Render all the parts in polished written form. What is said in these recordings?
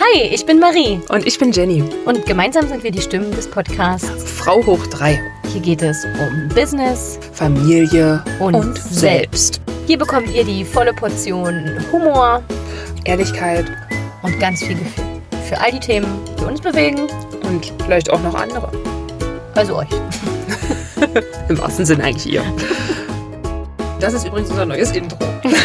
Hi, ich bin Marie. Und ich bin Jenny. Und gemeinsam sind wir die Stimmen des Podcasts Frau hoch 3. Hier geht es um Business, Familie und Selbst. Hier bekommt ihr die volle Portion Humor, Ehrlichkeit und ganz viel Gefühl für all die Themen, die uns bewegen. und vielleicht auch noch andere. Also euch. Im wahrsten Sinne eigentlich ihr. Das ist übrigens unser neues Intro.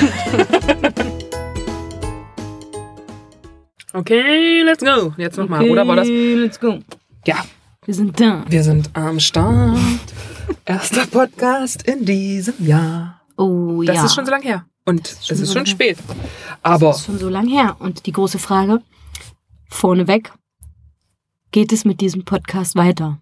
Okay, let's go. Jetzt nochmal, oder war das? Let's go. Ja, Wir sind da. wir sind am Start. Erster Podcast in diesem Jahr. Oh Das ja. ist schon so lange her. Und es schon ist so schon lange. spät. Aber Das ist schon so lang her. Und die große Frage, vorneweg, geht es mit diesem Podcast weiter?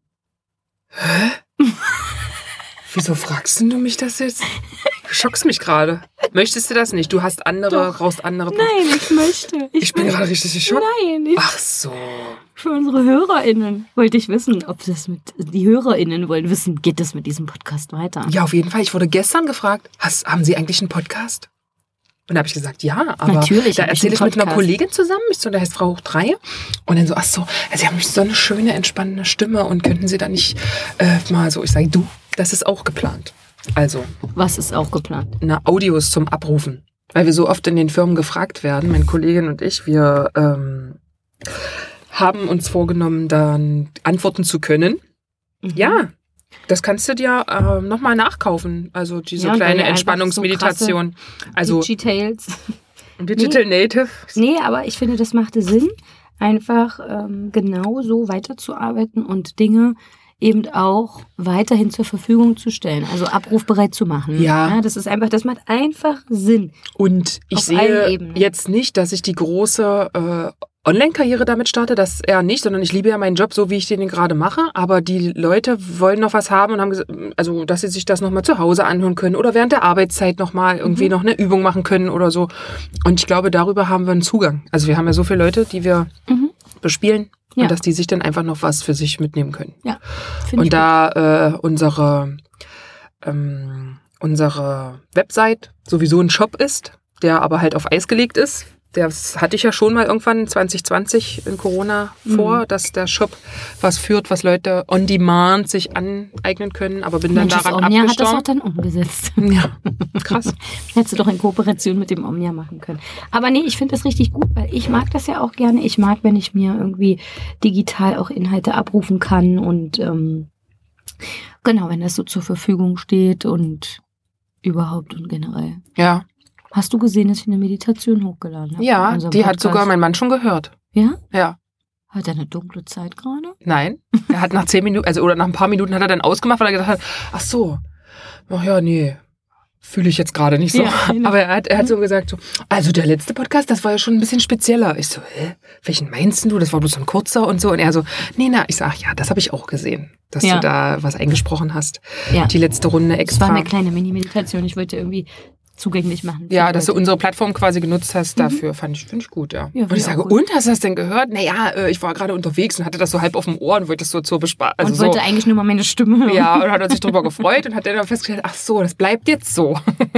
wieso fragst du mich das jetzt? Du schockst mich gerade. Möchtest du das nicht? Du hast andere, Doch. brauchst andere. Nein, ich möchte. Ich bin gerade richtig geschockt. Nein, ich Ach so. für unsere HörerInnen wollte ich wissen, ob das die HörerInnen wollen wissen, geht es mit diesem Podcast weiter? Ja, auf jeden Fall. Ich wurde gestern gefragt, haben Sie eigentlich einen Podcast? Und da habe ich gesagt, ja, aber Natürlich da hab ich erzähle ich einen mit einer Podcast. Kollegin zusammen, der heißt Frau hoch 3. Und dann so, ach so, Sie haben so eine schöne, entspannende Stimme und könnten Sie da nicht mal so, ich sage, du, das ist auch geplant. Also, Was ist auch geplant? Audios zum Abrufen. Weil wir so oft in den Firmen gefragt werden, meine Kollegin und ich, wir haben uns vorgenommen, dann antworten zu können. Ja, das kannst du dir nochmal nachkaufen. Also diese Ja, und weil kleine ihr einfach Entspannungsmeditation. Also Digitales. Digital Native. Nee, aber ich finde, das machte Sinn, einfach genau so weiterzuarbeiten und Dinge eben auch weiterhin zur Verfügung zu stellen, also abrufbereit zu machen. Ja. Das ist einfach, das macht einfach Sinn. Und ich Auf allen sehe Ebenen. jetzt nicht, dass ich die große Online-Karriere damit starte, das eher nicht, sondern ich liebe ja meinen Job so, wie ich den gerade mache. Aber die Leute wollen noch was haben und haben gesagt, also, dass sie sich das nochmal zu Hause anhören können oder während der Arbeitszeit nochmal irgendwie noch eine Übung machen können oder so. Und ich glaube, darüber haben wir einen Zugang. Also wir haben ja so viele Leute, die wir bespielen Ja. und dass die sich dann einfach noch was für sich mitnehmen können. Ja, finde ich Und da unsere Website sowieso ein Shop ist, der aber halt auf Eis gelegt ist. Das hatte ich ja schon mal irgendwann 2020 in Corona vor, dass der Shop was führt, was Leute on demand sich aneignen können, aber bin dann Mensch, das daran Omnia hat das auch abgestorben. dann umgesetzt. Ja, krass. Hättest du doch in Kooperation mit dem Omnia machen können. Aber nee, ich finde das richtig gut, weil ich mag das ja auch gerne. Ich mag, wenn ich mir irgendwie digital auch Inhalte abrufen kann und genau, wenn das so zur Verfügung steht und überhaupt und generell. Ja, Hast du gesehen, dass ich eine Meditation hochgeladen habe? ja, in unserem die hat Podcast? sogar mein Mann schon gehört. Ja? Ja. Hat er eine dunkle Zeit gerade? Nein, er hat nach 10 Minuten, oder nach ein paar Minuten hat er dann ausgemacht, weil er gedacht hat, ach so, ach ja, nee, fühle ich jetzt gerade nicht so. Ja, genau. Aber er hat so gesagt, so, also der letzte Podcast, das war ja schon ein bisschen spezieller. Ich so, welchen meinst du? Das war bloß so ein kurzer und so. Und er so, nee, ich sag, ja, das habe ich auch gesehen, dass Ja. du da was eingesprochen hast. Ja. Die letzte Runde Es extra. war eine kleine Mini-Meditation. Ich wollte irgendwie zugänglich machen. für Ja, die dass du Leute. unsere Plattform quasi genutzt hast, dafür finde ich gut, ja. Ja, und ich find ich sage, auch gut. und hast du das denn gehört? Naja, ich war gerade unterwegs und hatte das so halb auf dem Ohr und wollte das so zur Bespaßung. Also Und so. wollte eigentlich nur mal meine Stimme hören. Ja, und hat er sich darüber gefreut und hat dann festgestellt, ach so, das bleibt jetzt so.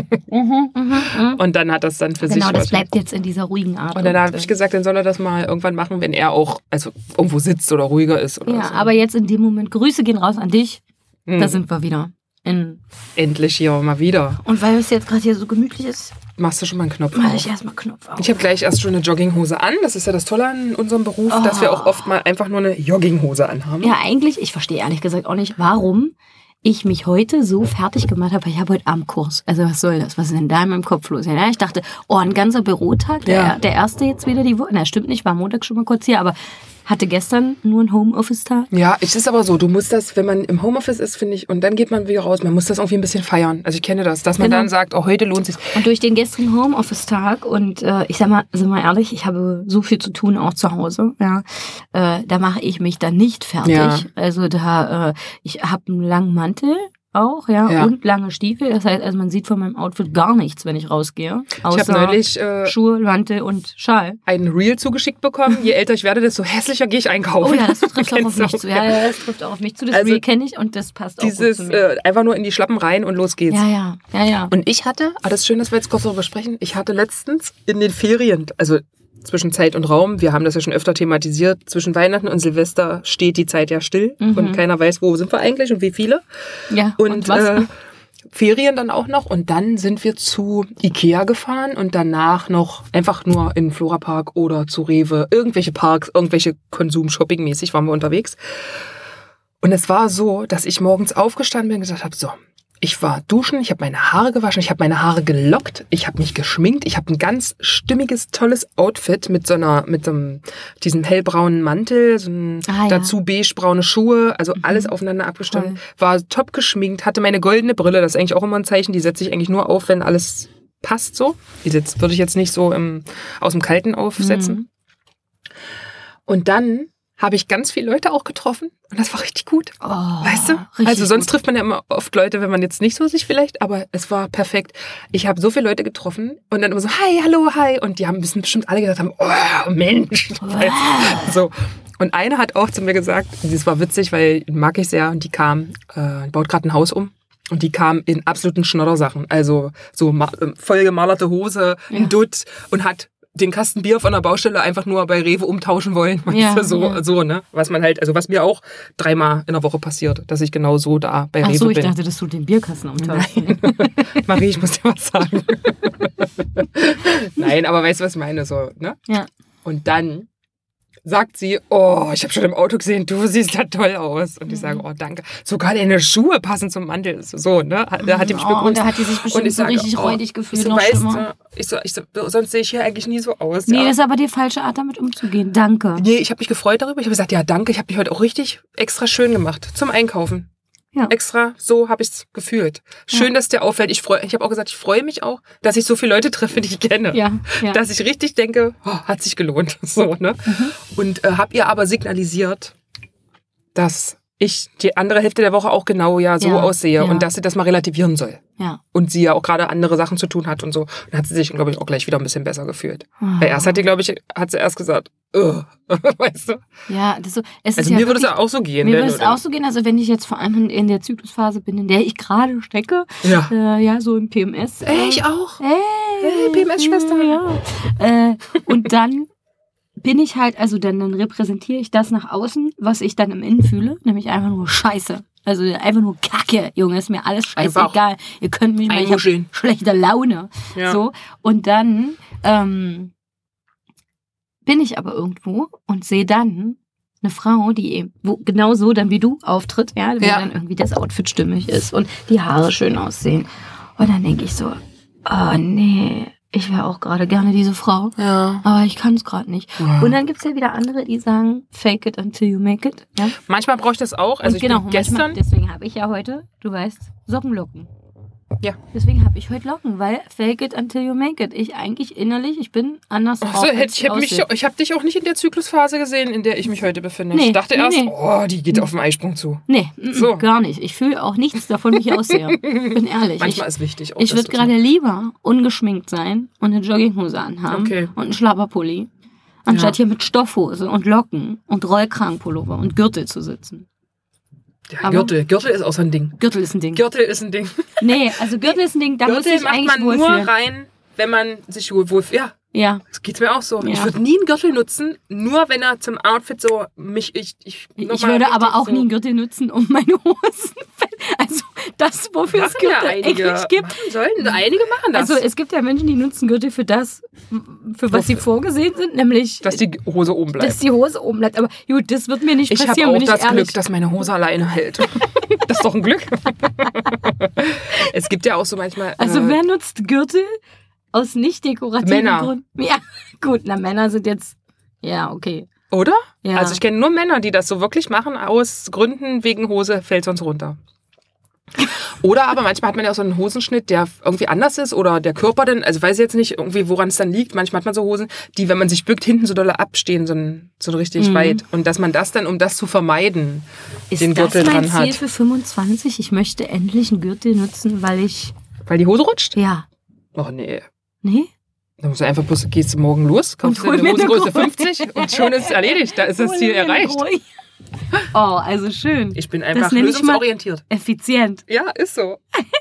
Und dann hat das dann für Genau, sich das bleibt jetzt in dieser ruhigen Art. Und dann habe ich gesagt, dann soll er das mal irgendwann machen, wenn er auch also irgendwo sitzt oder ruhiger ist. Oder ja, so. aber jetzt in dem Moment, Grüße gehen raus an dich. Hm. Da sind wir wieder. Endlich hier mal wieder. Und weil es jetzt gerade hier so gemütlich ist, Machst du schon mal einen Knopf mache auf? ich erstmal Knopf auf. Ich habe gleich erst schon eine Jogginghose an. Das ist ja das Tolle an unserem Beruf, Oh. dass wir auch oft mal einfach nur eine Jogginghose anhaben. Ja, eigentlich, ich verstehe ehrlich gesagt auch nicht, warum ich mich heute so fertig gemacht habe, weil ich habe heute Abend Kurs. Also was soll das? Was ist denn da in meinem Kopf los? Ja, ich dachte, oh, ein ganzer Bürotag, der erste jetzt wieder die Woche. Na, stimmt nicht, war Montag schon mal kurz hier, aber hatte gestern nur einen Homeoffice-Tag. Ja, es ist aber so, du musst das, wenn man im Homeoffice ist, finde ich, und dann geht man wieder raus, man muss das irgendwie ein bisschen feiern. Also ich kenne das, dass man Genau. dann sagt, oh, heute lohnt es sich. Und durch den gestrigen Homeoffice-Tag und ich sag mal, sind wir ehrlich, ich habe so viel zu tun, auch zu Hause. Ja, da mache ich mich dann nicht fertig. Ja. Also da, ich habe einen langen Mantel auch, ja, und lange Stiefel. Das heißt, also man sieht von meinem Outfit gar nichts, wenn ich rausgehe. Ich Außer habe neulich Schuhe, Mantel und Schal. ein Reel zugeschickt bekommen. Je älter ich werde, desto hässlicher gehe ich einkaufen. Oh ja, das trifft auch auf Kennst du mich zu. Ja, das trifft auch auf mich zu. Das Also Reel kenne ich und das passt auch Dieses gut zu mir. einfach nur in die Schlappen rein und los geht's. Ja. Und ich hatte, das ist schön, dass wir jetzt kurz darüber sprechen, ich hatte letztens in den Ferien, also zwischen Zeit und Raum. Wir haben das ja schon öfter thematisiert. Zwischen Weihnachten und Silvester steht die Zeit ja still und keiner weiß, wo sind wir eigentlich und wie viele. Ja, und was? Ferien dann auch noch. Und dann sind wir zu Ikea gefahren und danach noch einfach nur in Florapark oder zu Rewe. Irgendwelche Parks, irgendwelche Konsum-Shopping-mäßig waren wir unterwegs. Und es war so, dass ich morgens aufgestanden bin und gesagt habe, so, ich war duschen, ich habe meine Haare gewaschen, ich habe meine Haare gelockt, ich habe mich geschminkt, ich habe ein ganz stimmiges, tolles Outfit mit diesem hellbraunen Mantel, dazu beigebraune Schuhe, also alles aufeinander abgestimmt, toll. War top geschminkt, hatte meine goldene Brille, das ist eigentlich auch immer ein Zeichen, die setze ich eigentlich nur auf, wenn alles passt so. Die würde ich jetzt nicht so aus dem Kalten aufsetzen. Und dann habe ich ganz viele Leute auch getroffen und das war richtig gut. Oh, weißt du? Also sonst trifft man ja immer oft Leute, wenn man jetzt nicht so sich vielleicht, aber es war perfekt. Ich habe so viele Leute getroffen und dann immer so, hi, hallo, hi. Und die haben bestimmt alle gesagt, oh, Mensch. So. Und eine hat auch zu mir gesagt, das war witzig, weil mag ich sehr, und die kam, baut gerade ein Haus um. Und die kam in absoluten Schnoddersachen. Also so vollgemalerte Hose, ein Dutt und hat den Kasten Bier von der Baustelle einfach nur bei Rewe umtauschen wollen. Ja, so, ne? Was man halt, also was mir auch 3-mal in der Woche passiert, dass ich genau so da bei Rewe bin. Ach so, ich dachte, dass du den Bierkasten umtauschst. Marie, ich muss dir was sagen. Nein, aber weißt du, was ich meine? So, ne? Ja. Und dann sagt sie, oh, ich habe schon im Auto gesehen, du siehst da toll aus. Und ich sage, oh, danke. Sogar deine Schuhe passen zum Mantel. So, ne? Da hat die mich begrüßt. Und da hat die sich bestimmt so richtig räudig gefühlt. Ich so, weißt du, sonst sehe ich hier eigentlich nie so aus. Nee, das ist aber die falsche Art, damit umzugehen. Danke. Nee, ich habe mich gefreut darüber. Ich habe gesagt, ja, danke. Ich habe mich heute auch richtig extra schön gemacht zum Einkaufen. Ja. Extra, so habe ich es gefühlt. Schön, dass dir auffällt. Ich habe auch gesagt, ich freue mich auch, dass ich so viele Leute treffe, die ich kenne. Ja. Dass ich richtig denke, oh, hat sich gelohnt. So, ne? Und habe ihr aber signalisiert, dass ich die andere Hälfte der Woche auch genau so aussehe und dass sie das mal relativieren soll. Ja. Und sie ja auch gerade andere Sachen zu tun hat und so. Und dann hat sie sich, glaube ich, auch gleich wieder ein bisschen besser gefühlt. Weil erst hat sie erst gesagt, weißt du? Ja, das so. Also mir würde es ja auch so gehen. Mir würde es auch so gehen, also wenn ich jetzt vor allem in der Zyklusphase bin, in der ich gerade stecke, so im PMS. Ich auch. Hey, PMS-Schwester. Ja. Und dann bin ich halt, also dann repräsentiere ich das nach außen, was ich dann im Innen fühle, nämlich einfach nur Scheiße. Also einfach nur Kacke, Junge, ist mir alles scheißegal. Ihr könnt mich mal, ich habe schlechte Laune. Ja. So. Und dann bin ich aber irgendwo und sehe dann eine Frau, die eben genau so dann wie du auftritt, wo dann irgendwie das Outfit stimmig ist und die Haare schön aussehen. Und dann denke ich so, oh nee, ich wäre auch gerade gerne diese Frau, aber ich kann es gerade nicht. Ja. Und dann gibt es ja wieder andere, die sagen, fake it until you make it. Ja? Manchmal brauche ich das auch. Also deswegen habe ich ja heute, du weißt, Sockenlocken. Ja. Deswegen habe ich heute Locken, weil fake it until you make it. Ich eigentlich innerlich, ich bin anders drauf. Ich habe dich auch nicht in der Zyklusphase gesehen, in der ich mich heute befinde. Ich dachte erst, die geht auf den Eisprung zu. Nee, gar nicht. Ich fühle auch nichts davon, wie ich aussehe. Bin ehrlich. Manchmal ist wichtig. Auch ich würde gerade lieber ungeschminkt sein und eine Jogginghose anhaben und einen Schlapperpulli, anstatt hier mit Stoffhose und Locken und Rollkragenpullover und Gürtel zu sitzen. Ja, Gürtel ist auch so ein Ding. Gürtel ist ein Ding. Nee, also Gürtel ist ein Ding, da muss ich eigentlich wohlfühlen. Gürtel macht man nur rein, wenn man sich wohlfühlt. Ja. Das geht's mir auch so. Ja. Ich würde nie einen Gürtel nutzen, nur wenn er zum Outfit so Ich würde aber auch nie einen Gürtel nutzen, um meine Hosen. Also das, wofür es Gürtel eigentlich gibt. Einige machen das. Also es gibt ja Menschen, die nutzen Gürtel für das, für was sie vorgesehen sind, nämlich dass die Hose oben bleibt. Aber gut, das wird mir nicht passieren. Ich habe auch das Glück, dass meine Hose alleine hält. Das ist doch ein Glück. Es gibt ja auch so manchmal. Also wer nutzt Gürtel? Aus nicht dekorativen Gründen. Ja, gut, Männer sind jetzt, okay. Oder? Ja. Also ich kenne nur Männer, die das so wirklich machen, aus Gründen wegen Hose fällt sonst runter. Oder aber manchmal hat man ja auch so einen Hosenschnitt, der irgendwie anders ist oder der Körper dann, also weiß ich jetzt nicht irgendwie, woran es dann liegt. Manchmal hat man so Hosen, die, wenn man sich bückt, hinten so doll abstehen, so richtig weit. Und dass man das dann, um das zu vermeiden, den Gürtel dran hat. Ist das mein Ziel für 25? Ich möchte endlich einen Gürtel nutzen, weil die Hose rutscht? Ja. Oh nee. Nee? Dann musst du einfach bloß, gehst du morgen los, kommst du in eine Hosengröße 50 und schon ist es erledigt. Da ist das Ziel erreicht. Oh, also schön. Ich bin einfach nenne ich mal lösungsorientiert. effizient. Ja, ist so.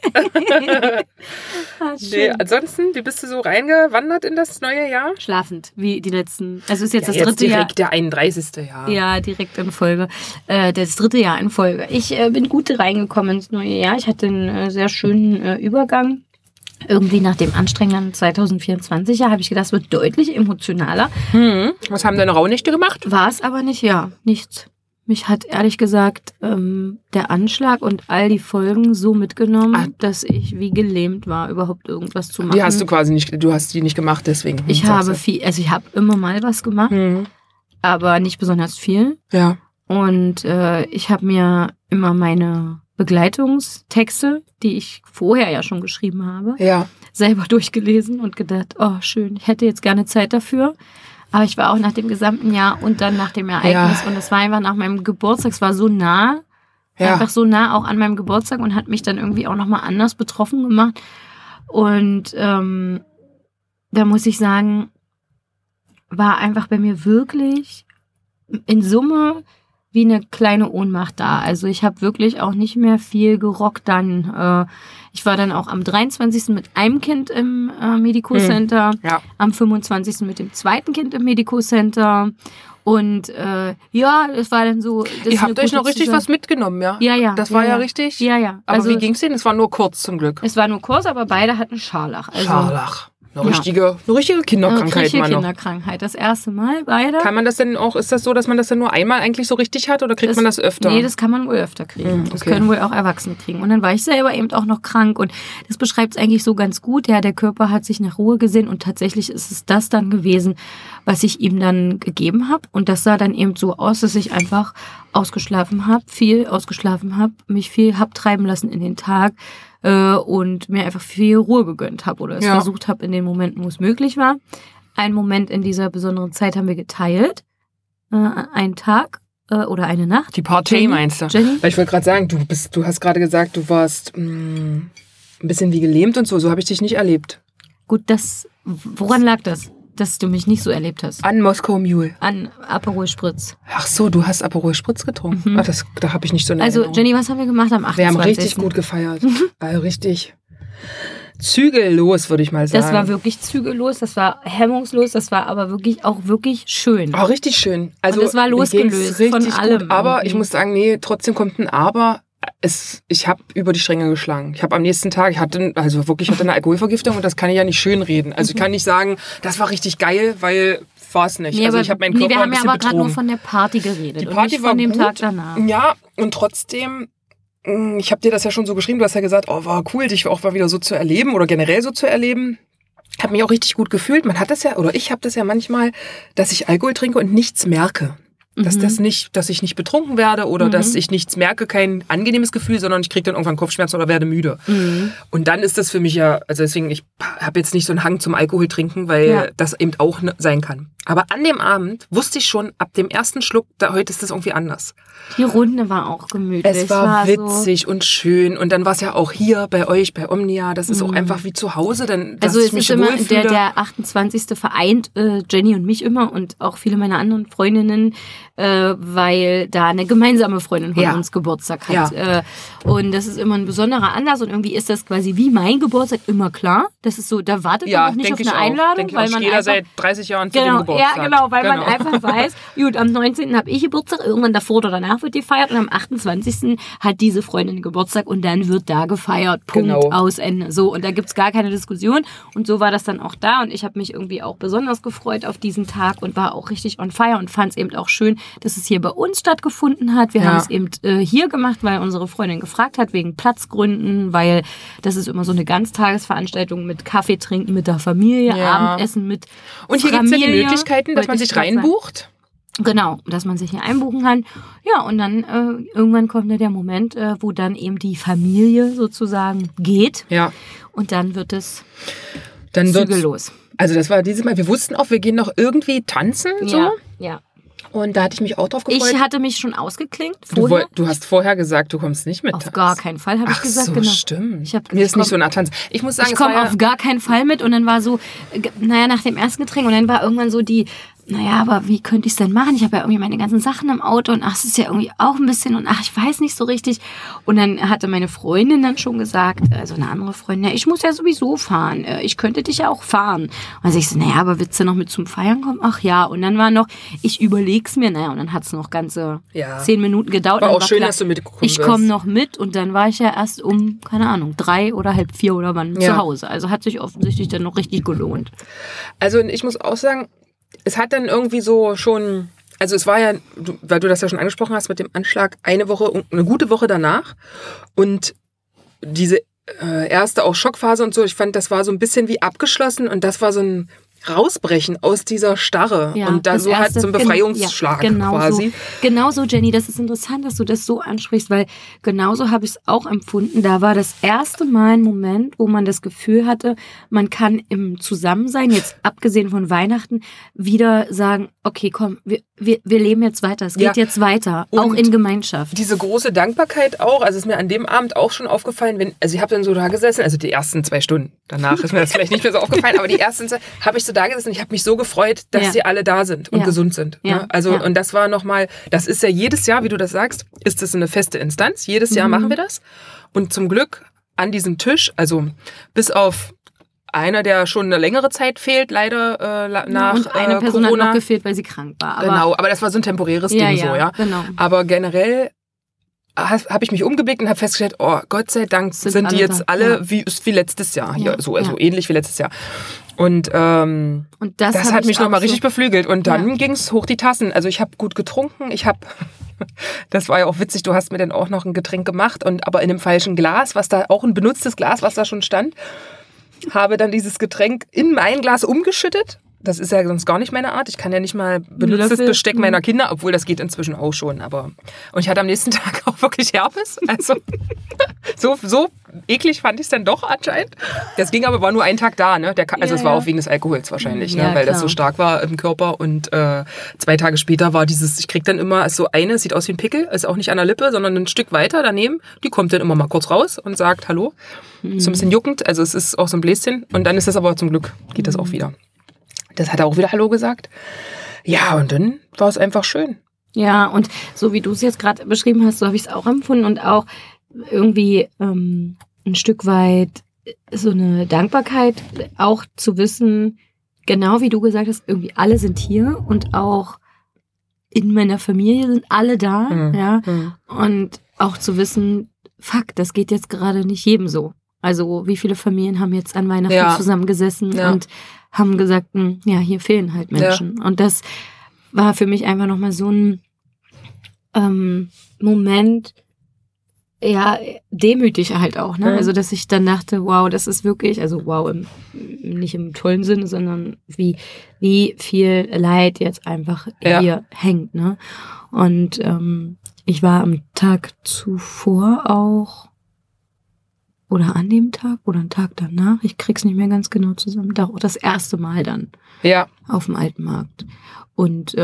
Ah, Nee, schön. ansonsten, wie bist du so reingewandert in das neue Jahr? Schlafend, wie die letzten. Also ist jetzt das Jetzt dritte Jahr. direkt der 31. Jahr. Ja, direkt in Folge. Das dritte Jahr in Folge. Ich bin gut reingekommen ins neue Jahr. Ich hatte einen sehr schönen Übergang. Irgendwie nach dem anstrengenden 2024 Jahr habe ich gedacht, es wird deutlich emotionaler. Was haben deine Rauhnächte gemacht? War es aber nicht, ja, nichts. Mich hat ehrlich gesagt der Anschlag und all die Folgen so mitgenommen, dass ich wie gelähmt war, überhaupt irgendwas zu machen. Die hast du quasi nicht, du hast die nicht gemacht, deswegen. Ich habe ich habe immer mal was gemacht, aber nicht besonders viel. Ja. Und ich habe mir immer meine Begleitungstexte, die ich vorher ja schon geschrieben habe, Ja. selber durchgelesen und gedacht, oh schön, ich hätte jetzt gerne Zeit dafür. Aber ich war auch nach dem gesamten Jahr und dann nach dem Ereignis und es war einfach nach meinem Geburtstag, es war so nah, einfach so nah auch an meinem Geburtstag und hat mich dann irgendwie auch nochmal anders betroffen gemacht. Und da muss ich sagen, war einfach bei mir wirklich in Summe wie eine kleine Ohnmacht da. Also ich habe wirklich auch nicht mehr viel gerockt dann. Ich war dann auch am 23. mit einem Kind im Medico Center, am 25. mit dem zweiten Kind im Medico Center. Und ja, es war dann so... Ihr habt euch noch richtig was mitgenommen, ja? Ja, ja. Das war ja richtig? Ja, ja. Aber also, wie ging's denen? Es war nur kurz zum Glück. Es war nur kurz, aber beide hatten Scharlach. Also, Scharlach. Eine richtige Kinderkrankheit. Eine richtige Manu. Kinderkrankheit. Das erste Mal beide. Kann man das denn auch, ist das so, dass man das dann nur einmal eigentlich so richtig hat oder kriegt man das öfter? Nee, das kann man wohl öfter kriegen. Okay. Das können wohl auch Erwachsene kriegen. Und dann war ich selber eben auch noch krank und das beschreibt es eigentlich so ganz gut. Ja, der Körper hat sich nach Ruhe gesehnt und tatsächlich ist es das dann gewesen, was ich ihm dann gegeben habe. Und das sah dann eben so aus, dass ich einfach viel ausgeschlafen habe, mich viel hab treiben lassen in den Tag und mir einfach viel Ruhe gegönnt habe oder es versucht habe in den Momenten, wo es möglich war. Einen Moment in dieser besonderen Zeit haben wir geteilt. Einen Tag oder eine Nacht. Die Party meinst du? Jenny? Weil ich wollte gerade sagen, du hast gerade gesagt, du warst ein bisschen wie gelähmt und so. So habe ich dich nicht erlebt. Gut, woran lag das? Dass du mich nicht so erlebt hast. An Moskau Mule. An Aperol Spritz. Ach so, du hast Aperol Spritz getrunken? Ach, da habe ich nicht so eine Also, Erinnerung. Jenny, was haben wir gemacht am 28.? Wir haben richtig gut gefeiert. Also richtig zügellos, würde ich mal sagen. Das war wirklich zügellos, das war hemmungslos, das war aber wirklich auch wirklich schön. Oh, richtig schön. Also, und das war losgelöst von allem. Gut, aber ich muss sagen, nee, trotzdem kommt ein Aber. Ich habe über die Stränge geschlagen. Ich habe am nächsten Tag, ich hatte eine Alkoholvergiftung und das kann ich ja nicht schönreden. Also ich kann nicht sagen, das war richtig geil, weil war es nicht. Nee, also ich habe meinen Körper wir haben ein bisschen ja aber gerade nur betrogen. von der Party geredet Die und Party nicht war von dem gut. Tag danach. Ja, und trotzdem, ich habe dir das ja schon so geschrieben, du hast ja gesagt, oh, war cool, dich auch mal wieder so zu erleben oder generell so zu erleben. Ich habe mich auch richtig gut gefühlt. Man hat das ja, oder ich habe das ja manchmal, dass ich Alkohol trinke und nichts merke. Dass ich nicht betrunken werde oder dass ich nichts merke, kein angenehmes Gefühl, sondern ich kriege dann irgendwann Kopfschmerzen oder werde müde. Und dann ist das für mich ja, also deswegen, ich habe jetzt nicht so einen Hang zum Alkohol trinken, weil das eben auch sein kann. Aber an dem Abend wusste ich schon, ab dem ersten Schluck, heute ist das irgendwie anders. Die Runde war auch gemütlich. Es war witzig und schön. Und dann war es ja auch hier bei euch, bei Omnia. Das ist auch einfach wie zu Hause. Dass ich mich immer wohlfühle. der 28. vereint Jenny und mich immer und auch viele meiner anderen Freundinnen, weil da eine gemeinsame Freundin von uns Geburtstag hat. Ja. Und das ist immer ein besonderer Anlass und irgendwie ist das quasi wie mein Geburtstag immer klar. Das ist so, da wartet man auch nicht auf eine Einladung, weil man jeder einfach seit 30 Jahren zu dem Geburtstag. Ja, genau, weil man einfach weiß, gut, am 19. habe ich Geburtstag, irgendwann davor oder danach wird gefeiert und am 28. hat diese Freundin Geburtstag und dann wird da gefeiert. Punkt, aus, Ende. So, und da gibt's gar keine Diskussion und so war das dann auch da und ich habe mich irgendwie auch besonders gefreut auf diesen Tag und war auch richtig on fire und fand es eben auch schön, dass es hier bei uns stattgefunden hat. Wir haben es eben hier gemacht, weil unsere Freundin gefragt hat, wegen Platzgründen, weil das ist immer so eine Ganztagesveranstaltung mit Kaffee trinken, mit der Familie, Abendessen mit Und hier gibt es ja die Möglichkeiten, dass man sich reinbucht. Genau, dass man sich hier einbuchen kann. Ja, und dann irgendwann kommt ja der Moment, wo dann eben die Familie sozusagen geht. Ja. Und dann wird es zügellos. Also das war dieses Mal, wir wussten auch, wir gehen noch irgendwie tanzen. So. Ja. Und da hatte ich mich auch drauf gefreut. Ich hatte mich schon ausgeklinkt vorher. Du hast vorher gesagt, du kommst nicht mit. Auf gar keinen Fall, habe ich gesagt. Ach so, genau. Stimmt. Mir ist nicht so nach Tanz. Ich muss sagen, ich komme auf gar keinen Fall mit. Und dann war so, nach dem ersten Getränk und dann war irgendwann so naja, aber wie könnte ich es denn machen? Ich habe ja irgendwie meine ganzen Sachen im Auto und es ist ja irgendwie auch ein bisschen und ich weiß nicht so richtig. Und dann hatte meine Freundin dann schon gesagt, also eine andere Freundin, ja, ich muss ja sowieso fahren. Ich könnte dich ja auch fahren. Und dann ich so, naja, aber willst du noch mit zum Feiern kommen? Ach ja. Und dann war noch, ich überleg's mir, naja, und dann hat es noch ganze 10 Minuten gedauert. War auch schön, klar, dass du mitgekommen bist. Ich komme noch mit und dann war ich ja erst um, keine Ahnung, 3 oder halb 4 oder wann zu Hause. Also hat sich offensichtlich dann noch richtig gelohnt. Also ich muss auch sagen, es hat dann irgendwie so schon, also es war ja, weil du das ja schon angesprochen hast mit dem Anschlag, eine gute Woche danach und diese erste auch Schockphase und so, ich fand, das war so ein bisschen wie abgeschlossen und das war so ein Rausbrechen aus dieser Starre und da so halt so ein Befreiungsschlag quasi. Genauso, Jenny, das ist interessant, dass du das so ansprichst, weil genauso habe ich es auch empfunden. Da war das erste Mal ein Moment, wo man das Gefühl hatte, man kann im Zusammensein, jetzt abgesehen von Weihnachten, wieder sagen, okay, komm, wir leben jetzt weiter, es geht jetzt weiter, und auch in Gemeinschaft. Diese große Dankbarkeit auch, also ist mir an dem Abend auch schon aufgefallen, also ich habe dann so da gesessen, also die ersten 2 Stunden, danach ist mir das vielleicht nicht mehr so aufgefallen, aber die ersten 2 habe ich so da gesessen und ich habe mich so gefreut, dass sie alle da sind und gesund sind. Ne? Also und das war nochmal, das ist ja jedes Jahr, wie du das sagst, ist das eine feste Instanz, jedes Jahr machen wir das und zum Glück an diesem Tisch, also bis auf einer, der schon eine längere Zeit fehlt, leider nach und eine Person Corona. Hat noch gefehlt, weil sie krank war. Aber genau, aber das war so ein temporäres Ding so, ja. Genau. Aber generell habe ich mich umgeblickt und habe festgestellt, oh Gott sei Dank sind die jetzt alle wie letztes Jahr hier, so ähnlich wie letztes Jahr. Und das hat mich nochmal richtig beflügelt. Und dann ging's hoch die Tassen. Also ich habe gut getrunken. Das war ja auch witzig, du hast mir dann auch noch ein Getränk gemacht, aber in einem falschen Glas, was da auch ein benutztes Glas, was da schon stand. Habe dann dieses Getränk in mein Glas umgeschüttet. Das ist ja sonst gar nicht meine Art. Ich kann ja nicht mal benutztes Besteck meiner Kinder, obwohl das geht inzwischen auch schon. Und ich hatte am nächsten Tag auch wirklich Herpes. Also so eklig fand ich es dann doch anscheinend. Das ging aber, war nur ein Tag da. Ne? Es war auch wegen des Alkohols wahrscheinlich, ne? Weil das so stark war im Körper. Und 2 Tage später war ich krieg dann immer so eine, sieht aus wie ein Pickel, ist auch nicht an der Lippe, sondern ein Stück weiter daneben. Die kommt dann immer mal kurz raus und sagt Hallo. So ein bisschen juckend, also es ist auch so ein Bläschen. Und dann ist das aber zum Glück, geht das auch wieder. Das hat er auch wieder Hallo gesagt. Ja, und dann war es einfach schön. Ja, und so wie du es jetzt gerade beschrieben hast, so habe ich es auch empfunden und auch irgendwie ein Stück weit so eine Dankbarkeit, auch zu wissen, genau wie du gesagt hast, irgendwie alle sind hier und auch in meiner Familie sind alle da, und auch zu wissen, fuck, das geht jetzt gerade nicht jedem so. Also wie viele Familien haben jetzt an Weihnachten zusammengesessen und haben gesagt, hier fehlen halt Menschen. Und das war für mich einfach nochmal so ein Moment, demütig halt auch. Ne? Also dass ich dann dachte, wow, das ist wirklich, also wow, nicht im tollen Sinne, sondern wie viel Leid jetzt einfach hier hängt. Ne? Und ich war am Tag zuvor auch oder an dem Tag oder einen Tag danach, ich krieg's nicht mehr ganz genau zusammen, auch das erste Mal dann auf dem Alten Markt. Und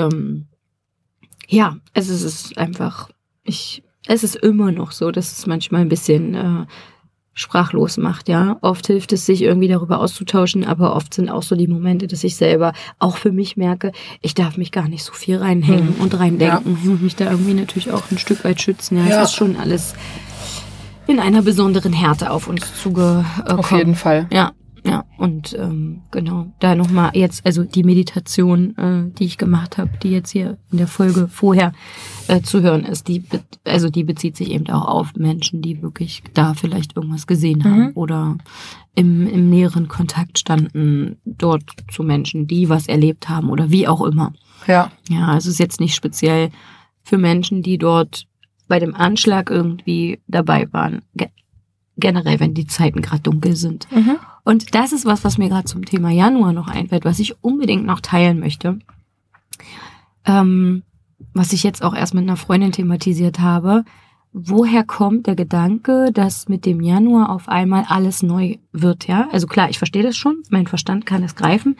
es ist einfach, es ist immer noch so, dass es manchmal ein bisschen sprachlos macht, ja. Oft hilft es, sich irgendwie darüber auszutauschen, aber oft sind auch so die Momente, dass ich selber auch für mich merke, ich darf mich gar nicht so viel reinhängen und reindenken. Ich muss mich da irgendwie natürlich auch ein Stück weit schützen. Ja, es ist schon alles in einer besonderen Härte auf uns zugekommen. Auf jeden Fall. Ja. Und genau, da nochmal jetzt, also die Meditation, die ich gemacht habe, die jetzt hier in der Folge vorher zu hören ist, die bezieht sich eben auch auf Menschen, die wirklich da vielleicht irgendwas gesehen haben oder im näheren Kontakt standen dort zu Menschen, die was erlebt haben oder wie auch immer. Ja, also es ist jetzt nicht speziell für Menschen, die dort bei dem Anschlag irgendwie dabei waren. Generell, wenn die Zeiten gerade dunkel sind. Und das ist was mir gerade zum Thema Januar noch einfällt, was ich unbedingt noch teilen möchte. Was ich jetzt auch erst mit einer Freundin thematisiert habe. Woher kommt der Gedanke, dass mit dem Januar auf einmal alles neu wird, ja? Also klar, ich verstehe das schon, mein Verstand kann es greifen,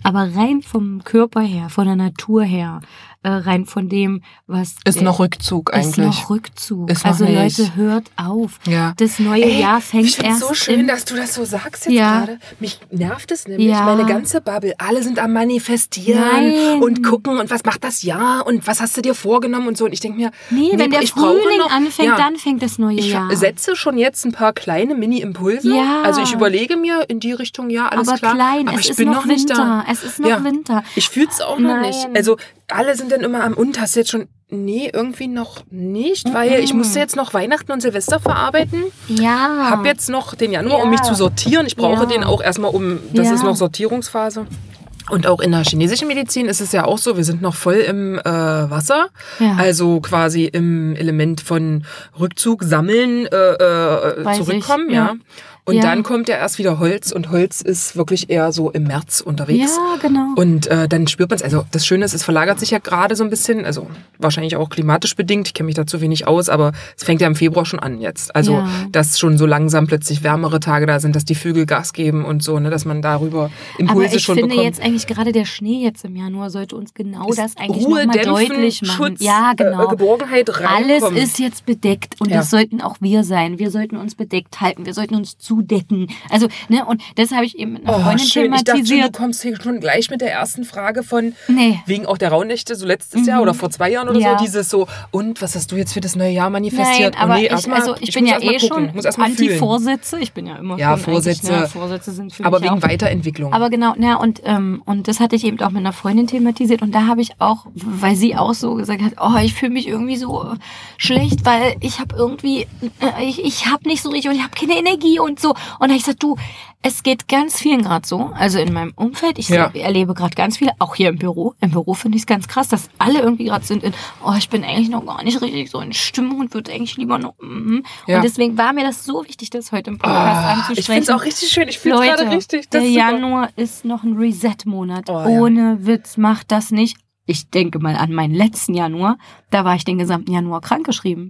Aber rein vom Körper her, von der Natur her, rein von dem, was... Ist noch Rückzug eigentlich. Ist noch Rückzug. Ist noch also nicht. Leute, hört auf. Ja. Das neue Jahr fängt ich find's erst... so schön, dass du das so sagst jetzt Ja. gerade. Mich nervt es nämlich, Ja. meine ganze Bubble. Alle sind am Manifestieren Nein. und gucken und was macht das Jahr und was hast du dir vorgenommen und so. Und ich denke mir, Nee, wenn der ich brauche Frühling noch, anfängt, ja. dann fängt das neue Ich Jahr. setze schon jetzt ein paar kleine Mini-Impulse. Ja. Also ich überlege mir in die Richtung, ja, alles aber klar. klein, aber es ich ist bin noch nicht Winter. da. Es ist noch Ja. Winter. Ich fühle es auch noch Nein. nicht. Also alle sind dann immer und hast du jetzt schon, nee, irgendwie noch nicht, weil ich musste jetzt noch Weihnachten und Silvester verarbeiten. Ja. Hab jetzt noch den Januar, um Ja. mich zu sortieren. Ich brauche Ja. den auch erstmal das Ja. ist noch Sortierungsphase. Und auch in der chinesischen Medizin ist es ja auch so, wir sind noch voll im Wasser, Ja. also quasi im Element von Rückzug, Sammeln, Weiß zurückkommen, ich, ja. ja. Und Ja. dann kommt ja erst wieder Holz und Holz ist wirklich eher so im März unterwegs. Ja, genau. Und dann spürt man es. Also das Schöne ist, es verlagert sich ja gerade so ein bisschen, also wahrscheinlich auch klimatisch bedingt. Ich kenne mich da zu wenig aus, aber es fängt ja im Februar schon an jetzt. Also Ja. dass schon so langsam plötzlich wärmere Tage da sind, dass die Vögel Gas geben und so, ne, dass man darüber Impulse Aber ich schon finde bekommt. jetzt eigentlich gerade der Schnee jetzt im Januar sollte uns genau Ist das eigentlich Ruhe nochmal dämpfen, deutlich machen. Schutz, Ja, genau. Geborgenheit Alles reinkommen. ist jetzt bedeckt und Ja. das sollten auch wir sein. Wir sollten uns bedeckt halten, wir sollten uns zudecken. Also, ne, und das habe ich eben mit einer Freundin schön. Ich dachte schon, du thematisiert. kommst hier schon gleich mit der ersten Frage von Nee. wegen auch der Rauhnächte, so letztes Jahr oder vor 2 Jahren oder Ja. so, dieses so, und was hast du jetzt für das neue Jahr manifestiert? Nein, aber nee, ich bin muss ja erst mal eh gucken, schon muss erst mal fühlen. Anti-Vorsätze. Ich bin ja immer Ja, schon eigentlich, Vorsätze. ne, Vorsätze sind für Aber mich wegen auch. Weiterentwicklung. Aber genau, na, und das hatte ich eben auch mit einer Freundin thematisiert und da habe ich auch, weil sie auch so gesagt hat, oh, ich fühle mich irgendwie so schlecht, weil ich habe irgendwie, ich habe nicht so richtig und ich habe keine Energie und so. Und da habe ich gesagt, du, es geht ganz vielen gerade so, also in meinem Umfeld, ich erlebe gerade ganz viele, auch hier im Büro. Im Büro finde ich es ganz krass, dass alle irgendwie gerade sind in, oh, ich bin eigentlich noch gar nicht richtig so in Stimmung und würde eigentlich lieber noch, Ja. Und deswegen war mir das so wichtig, das heute im Podcast anzusprechen. Ich finde es auch richtig schön. Ich fühle es Leute, gerade richtig. Das der ist super. Januar ist noch ein Reset-Monat. Oh, ja. Ohne Witz, macht das nicht. Ich denke mal an meinen letzten Januar. Da war ich den gesamten Januar krankgeschrieben.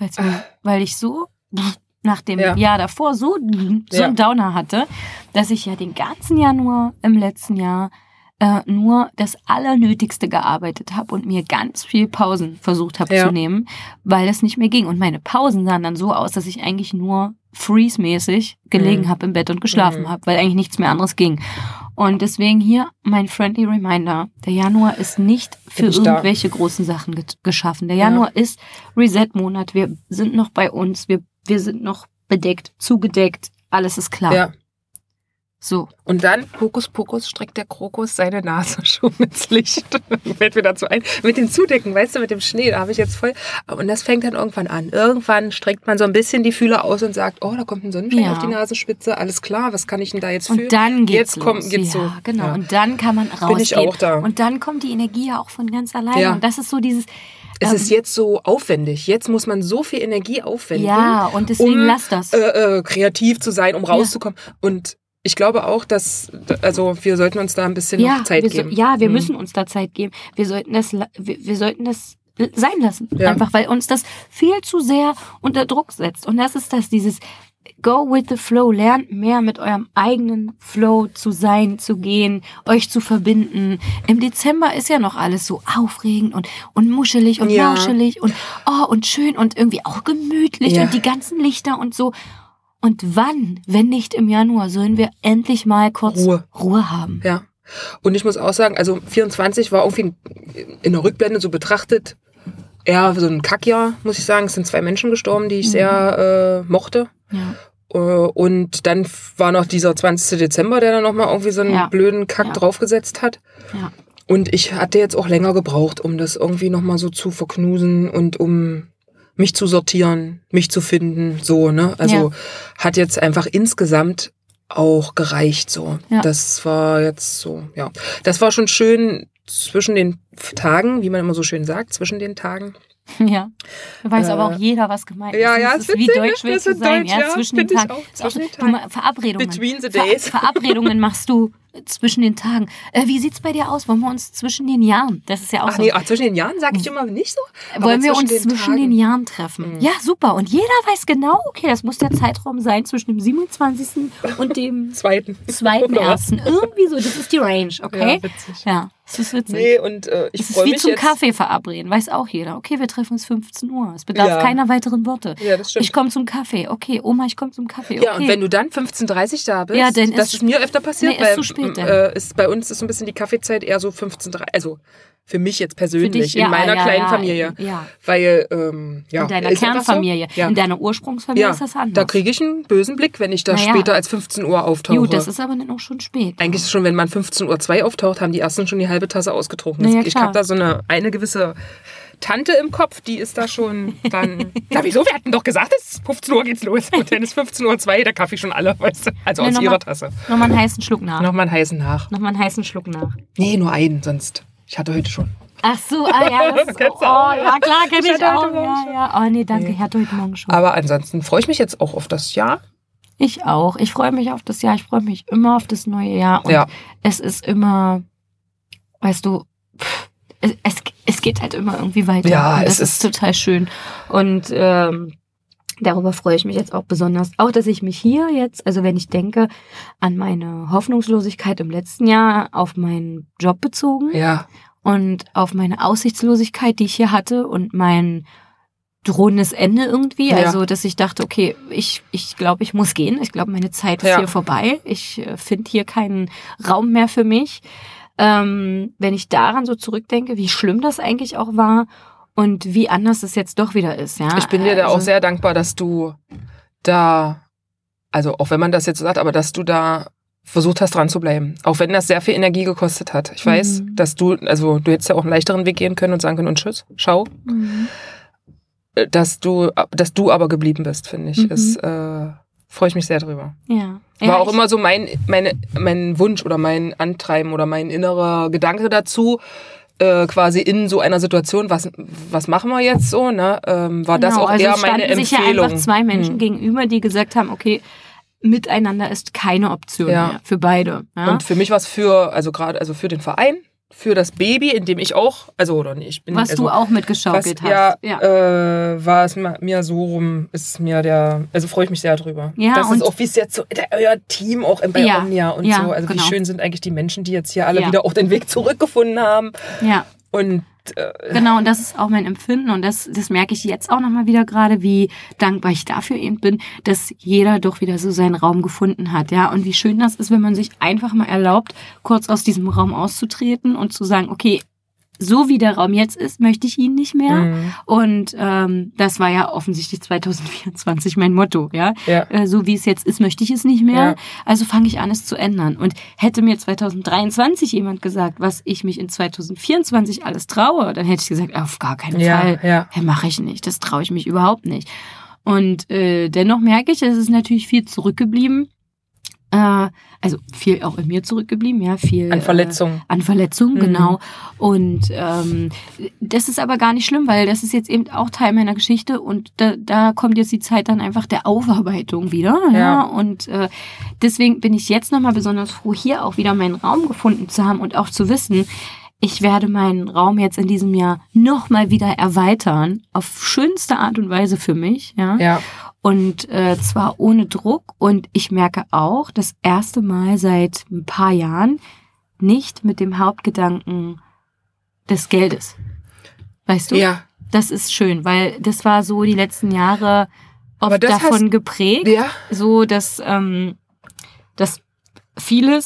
Weil ich so nach dem Jahr davor so einen Downer hatte, dass ich ja den ganzen Januar im letzten Jahr nur das Allernötigste gearbeitet habe und mir ganz viel Pausen versucht habe zu nehmen, weil es nicht mehr ging. Und meine Pausen sahen dann so aus, dass ich eigentlich nur freeze-mäßig gelegen habe im Bett und geschlafen habe, weil eigentlich nichts mehr anderes ging. Und deswegen hier mein friendly reminder. Der Januar ist nicht für irgendwelche großen Sachen geschaffen. Der Januar ist Reset-Monat. Wir sind noch bei uns. Wir sind noch bedeckt, zugedeckt. Alles ist klar. Ja. So. Und dann, Hokus Pokus, streckt der Krokus seine Nase schon ins Licht. Fällt mir dazu ein. Mit dem Zudecken, weißt du, mit dem Schnee, da habe ich jetzt voll. Und das fängt dann irgendwann an. Irgendwann streckt man so ein bisschen die Fühler aus und sagt, oh, da kommt ein Sonnenschein auf die Nasenspitze. Alles klar, was kann ich denn da jetzt fühlen? Und dann geht's los. Geht's so. Genau. Ja. Und dann kann man rausgehen. Bin ich auch da. Und dann kommt die Energie ja auch von ganz alleine. Ja. Und das ist so dieses... Es ist jetzt so aufwendig. Jetzt muss man so viel Energie aufwenden. Ja, und deswegen lass das. Kreativ zu sein, um rauszukommen. Und ich glaube auch, dass, also wir sollten uns da ein bisschen noch Zeit geben. Wir müssen uns da Zeit geben. Wir sollten das sein lassen. Ja. Einfach, weil uns das viel zu sehr unter Druck setzt. Und das ist dieses Go with the flow. Lernt mehr mit eurem eigenen Flow zu sein, zu gehen, euch zu verbinden. Im Dezember ist ja noch alles so aufregend und muschelig und mauschelig und und schön und irgendwie auch gemütlich und die ganzen Lichter und so. Und wann, wenn nicht im Januar, sollen wir endlich mal kurz Ruhe haben? Ja. Und ich muss auch sagen, also 24 war irgendwie in der Rückblende so betrachtet eher so ein Kackjahr, muss ich sagen. Es sind 2 Menschen gestorben, die ich sehr mochte. Ja. Und dann war noch dieser 20. Dezember, der dann nochmal irgendwie so einen blöden Kack draufgesetzt hat. Ja. Und ich hatte jetzt auch länger gebraucht, um das irgendwie nochmal so zu verknusen und um mich zu sortieren, mich zu finden, so, ne? Also hat jetzt einfach insgesamt auch gereicht, so. Ja. Das war jetzt so, Das war schon schön zwischen den Tagen, wie man immer so schön sagt, zwischen den Tagen. Ja, da weiß aber auch jeder, was gemeint ist. Ja, es ist wie Deutsch will zu sein. Zwischen den Tagen. Verabredungen. Verabredungen machst du zwischen den Tagen. Wie sieht's bei dir aus? Wollen wir uns zwischen den Jahren? Das ist ja auch so. Nee, zwischen den Jahren sage ich immer nicht so. Wollen wir uns zwischen den Jahren treffen? Ja, super. Und jeder weiß genau, okay, das muss der Zeitraum sein zwischen dem 27. und dem 2.1. Irgendwie so, das ist die Range, okay? Ja, witzig. Ja, das ist witzig. Nee, und ich freue mich jetzt. Wie zum jetzt. Kaffee verabreden, weiß auch jeder. Okay, wir treffen uns 15 Uhr. Es bedarf keiner weiteren Worte. Ja, das stimmt. Ich komme zum Kaffee. Okay, Oma, ich komme zum Kaffee. Okay. Ja, und wenn du dann 15:30 da bist, ja, dann das ist mir öfter passiert, ist zu spät, bei uns ist so ein bisschen die Kaffeezeit eher so 15:30, also für mich jetzt persönlich, dich, in meiner kleinen Familie. Ja. Weil, in deiner Kernfamilie. So. Ja. In deiner Ursprungsfamilie ist das anders. Da kriege ich einen bösen Blick, wenn ich da später als 15 Uhr auftauche. Gut, das ist aber dann auch schon spät. Eigentlich schon, wenn man 15:02 Uhr auftaucht, haben die ersten schon die halbe Tasse ausgetrunken. Ja, ich habe da so eine gewisse Tante im Kopf, die ist da schon dann... Na wieso, wir hatten doch gesagt, es ist 15 Uhr geht's los. Und dann ist 15:02 Uhr der Kaffee schon alle, weißt du? Also aus ihrer Tasse. Nochmal einen heißen Schluck nach. Nochmal einen heißen nach. Nochmal einen heißen Schluck nach. Nee, nur einen, sonst... Ich hatte heute schon. Ach so, ja, das ist, ja klar, kenn ich auch. Ja. Oh nee, danke, ich hatte heute Morgen schon. Aber ansonsten freue ich mich jetzt auch auf das Jahr. Ich auch. Ich freue mich auf das Jahr. Ich freue mich immer auf das neue Jahr. Und es ist immer, weißt du, es geht halt immer irgendwie weiter. Ja, und das ist total schön. Und darüber freue ich mich jetzt auch besonders. Auch, dass ich mich hier jetzt, also wenn ich denke an meine Hoffnungslosigkeit im letzten Jahr, auf meinen Job bezogen und auf meine Aussichtslosigkeit, die ich hier hatte und mein drohendes Ende irgendwie. Also, dass ich dachte, okay, ich glaube, ich muss gehen. Ich glaube, meine Zeit ist hier vorbei. Ich finde hier keinen Raum mehr für mich. Wenn ich daran so zurückdenke, wie schlimm das eigentlich auch war, und wie anders es jetzt doch wieder ist. Ja? Ich bin dir da auch sehr dankbar, dass du da, also auch wenn man das jetzt so sagt, aber dass du da versucht hast, dran zu bleiben. Auch wenn das sehr viel Energie gekostet hat. Ich weiß, dass du hättest ja auch einen leichteren Weg gehen können und sagen können, und tschüss, schau. Dass du aber geblieben bist, finde ich. Freue ich mich sehr drüber. Ja. War auch immer so mein Wunsch oder mein Antreiben oder mein innerer Gedanke dazu, quasi in so einer Situation, was machen wir jetzt so, ne? War das auch eher meine Empfehlung. Sich ja einfach zwei Menschen gegenüber, die gesagt haben, okay, miteinander ist keine Option mehr für beide. Ja? Und für mich war es für den Verein, für das Baby, in dem ich auch, du auch mitgeschaukelt hast. War es mir so rum, freue ich mich sehr drüber. Ja, das ist auch, wie es jetzt so, euer Team auch bei Omnia und so, also genau. Wie schön sind eigentlich die Menschen, die jetzt hier alle wieder auch den Weg zurückgefunden haben. Ja. Und genau, und das ist auch mein Empfinden und das merke ich jetzt auch nochmal wieder gerade, wie dankbar ich dafür eben bin, dass jeder doch wieder so seinen Raum gefunden hat, ja, und wie schön das ist, wenn man sich einfach mal erlaubt, kurz aus diesem Raum auszutreten und zu sagen, okay, so wie der Raum jetzt ist, möchte ich ihn nicht mehr. Und das war ja offensichtlich 2024 mein Motto. Ja? So wie es jetzt ist, möchte ich es nicht mehr. Ja. Also fange ich an, es zu ändern. Und hätte mir 2023 jemand gesagt, was ich mich in 2024 alles traue, dann hätte ich gesagt, auf gar keinen Fall. Ja, mache ich nicht. Das traue ich mich überhaupt nicht. Und dennoch merke ich, es ist natürlich viel zurückgeblieben. Also viel auch in mir zurückgeblieben, ja, viel an Verletzungen. Genau. Und das ist aber gar nicht schlimm, weil das ist jetzt eben auch Teil meiner Geschichte und da kommt jetzt die Zeit dann einfach der Aufarbeitung wieder. Ja. Und deswegen bin ich jetzt nochmal besonders froh, hier auch wieder meinen Raum gefunden zu haben und auch zu wissen, ich werde meinen Raum jetzt in diesem Jahr nochmal wieder erweitern, auf schönste Art und Weise für mich. Ja. Und zwar ohne Druck. Und ich merke auch, das erste Mal seit ein paar Jahren nicht mit dem Hauptgedanken des Geldes. Weißt du? Ja. Das ist schön, weil das war so die letzten Jahre oft davon geprägt. Ja. So, dass viele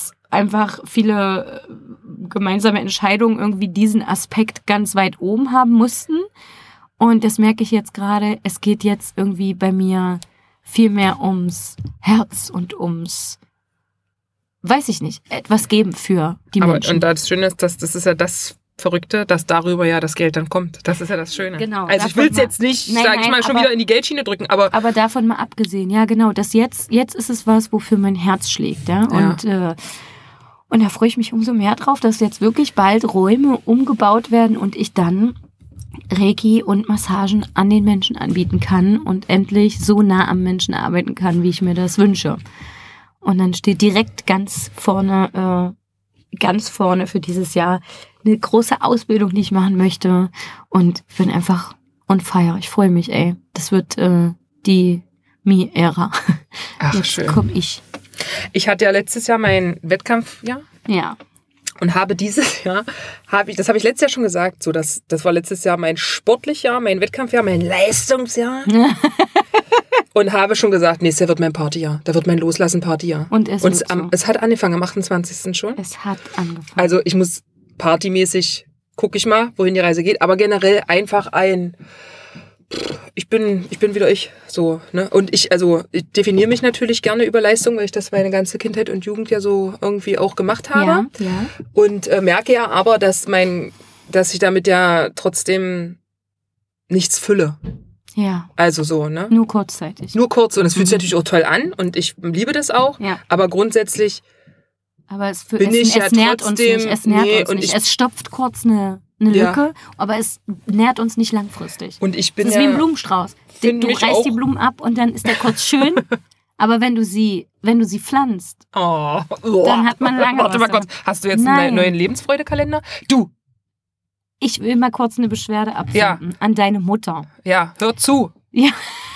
gemeinsame Entscheidungen irgendwie diesen Aspekt ganz weit oben haben mussten. Und das merke ich jetzt gerade, es geht jetzt irgendwie bei mir viel mehr ums Herz und ums, weiß ich nicht, etwas geben für die Menschen. Und das Schöne ist, das ist ja das Verrückte, dass darüber ja das Geld dann kommt. Das ist ja das Schöne. Genau. Also ich will es jetzt nicht, sag ich mal, schon wieder in die Geldschiene drücken, aber davon mal abgesehen, ja genau, das jetzt ist es was, wofür mein Herz schlägt, ja. Und da freue ich mich umso mehr drauf, dass jetzt wirklich bald Räume umgebaut werden und ich dann Reiki und Massagen an den Menschen anbieten kann und endlich so nah am Menschen arbeiten kann, wie ich mir das wünsche. Und dann steht direkt ganz vorne für dieses Jahr eine große Ausbildung, die ich machen möchte. Und ich bin einfach on fire. Ich freue mich, ey. Das wird die Me-Ära. Ach, jetzt schön. Komm ich. Ich hatte ja letztes Jahr mein Wettkampfjahr. Ja. Und habe dieses Jahr, das habe ich letztes Jahr schon gesagt, so das war letztes Jahr mein Sportlichjahr, mein Wettkampfjahr, mein Leistungsjahr. Und habe schon gesagt, nächstes Jahr wird mein Partyjahr. Da wird mein Loslassen-Partyjahr. Und es hat angefangen am 28. schon. Es hat angefangen. Also ich muss partymäßig, gucke ich mal, wohin die Reise geht. Aber generell einfach ich bin wieder ich, so, ne? Und ich definiere mich natürlich gerne über Leistung, weil ich das meine ganze Kindheit und Jugend ja so irgendwie auch gemacht habe. Ja. Und merke ja aber, dass ich damit ja trotzdem nichts fülle. Ja. Also so, ne? Nur kurzzeitig. Nur kurz. Und es fühlt sich natürlich auch toll an und ich liebe das auch. Ja. Aber grundsätzlich aber es bin ich ja nährt uns trotzdem- nicht. Es nährt nee, uns und nicht. ich- Es stopft kurz eine Ja. Lücke, aber es nährt uns nicht langfristig. und ich bin Das ist wie ein ja, Blumenstrauß. find Du mich reißt auch- die Blumen ab und dann ist der kurz schön. Aber wenn du sie pflanzt, Dann hat man lange Warte was mal kurz. Hast du jetzt Nein. einen neuen Lebensfreudekalender? Du, ich will mal kurz eine Beschwerde absenden an deine Mutter. ja, hör zu. Ja.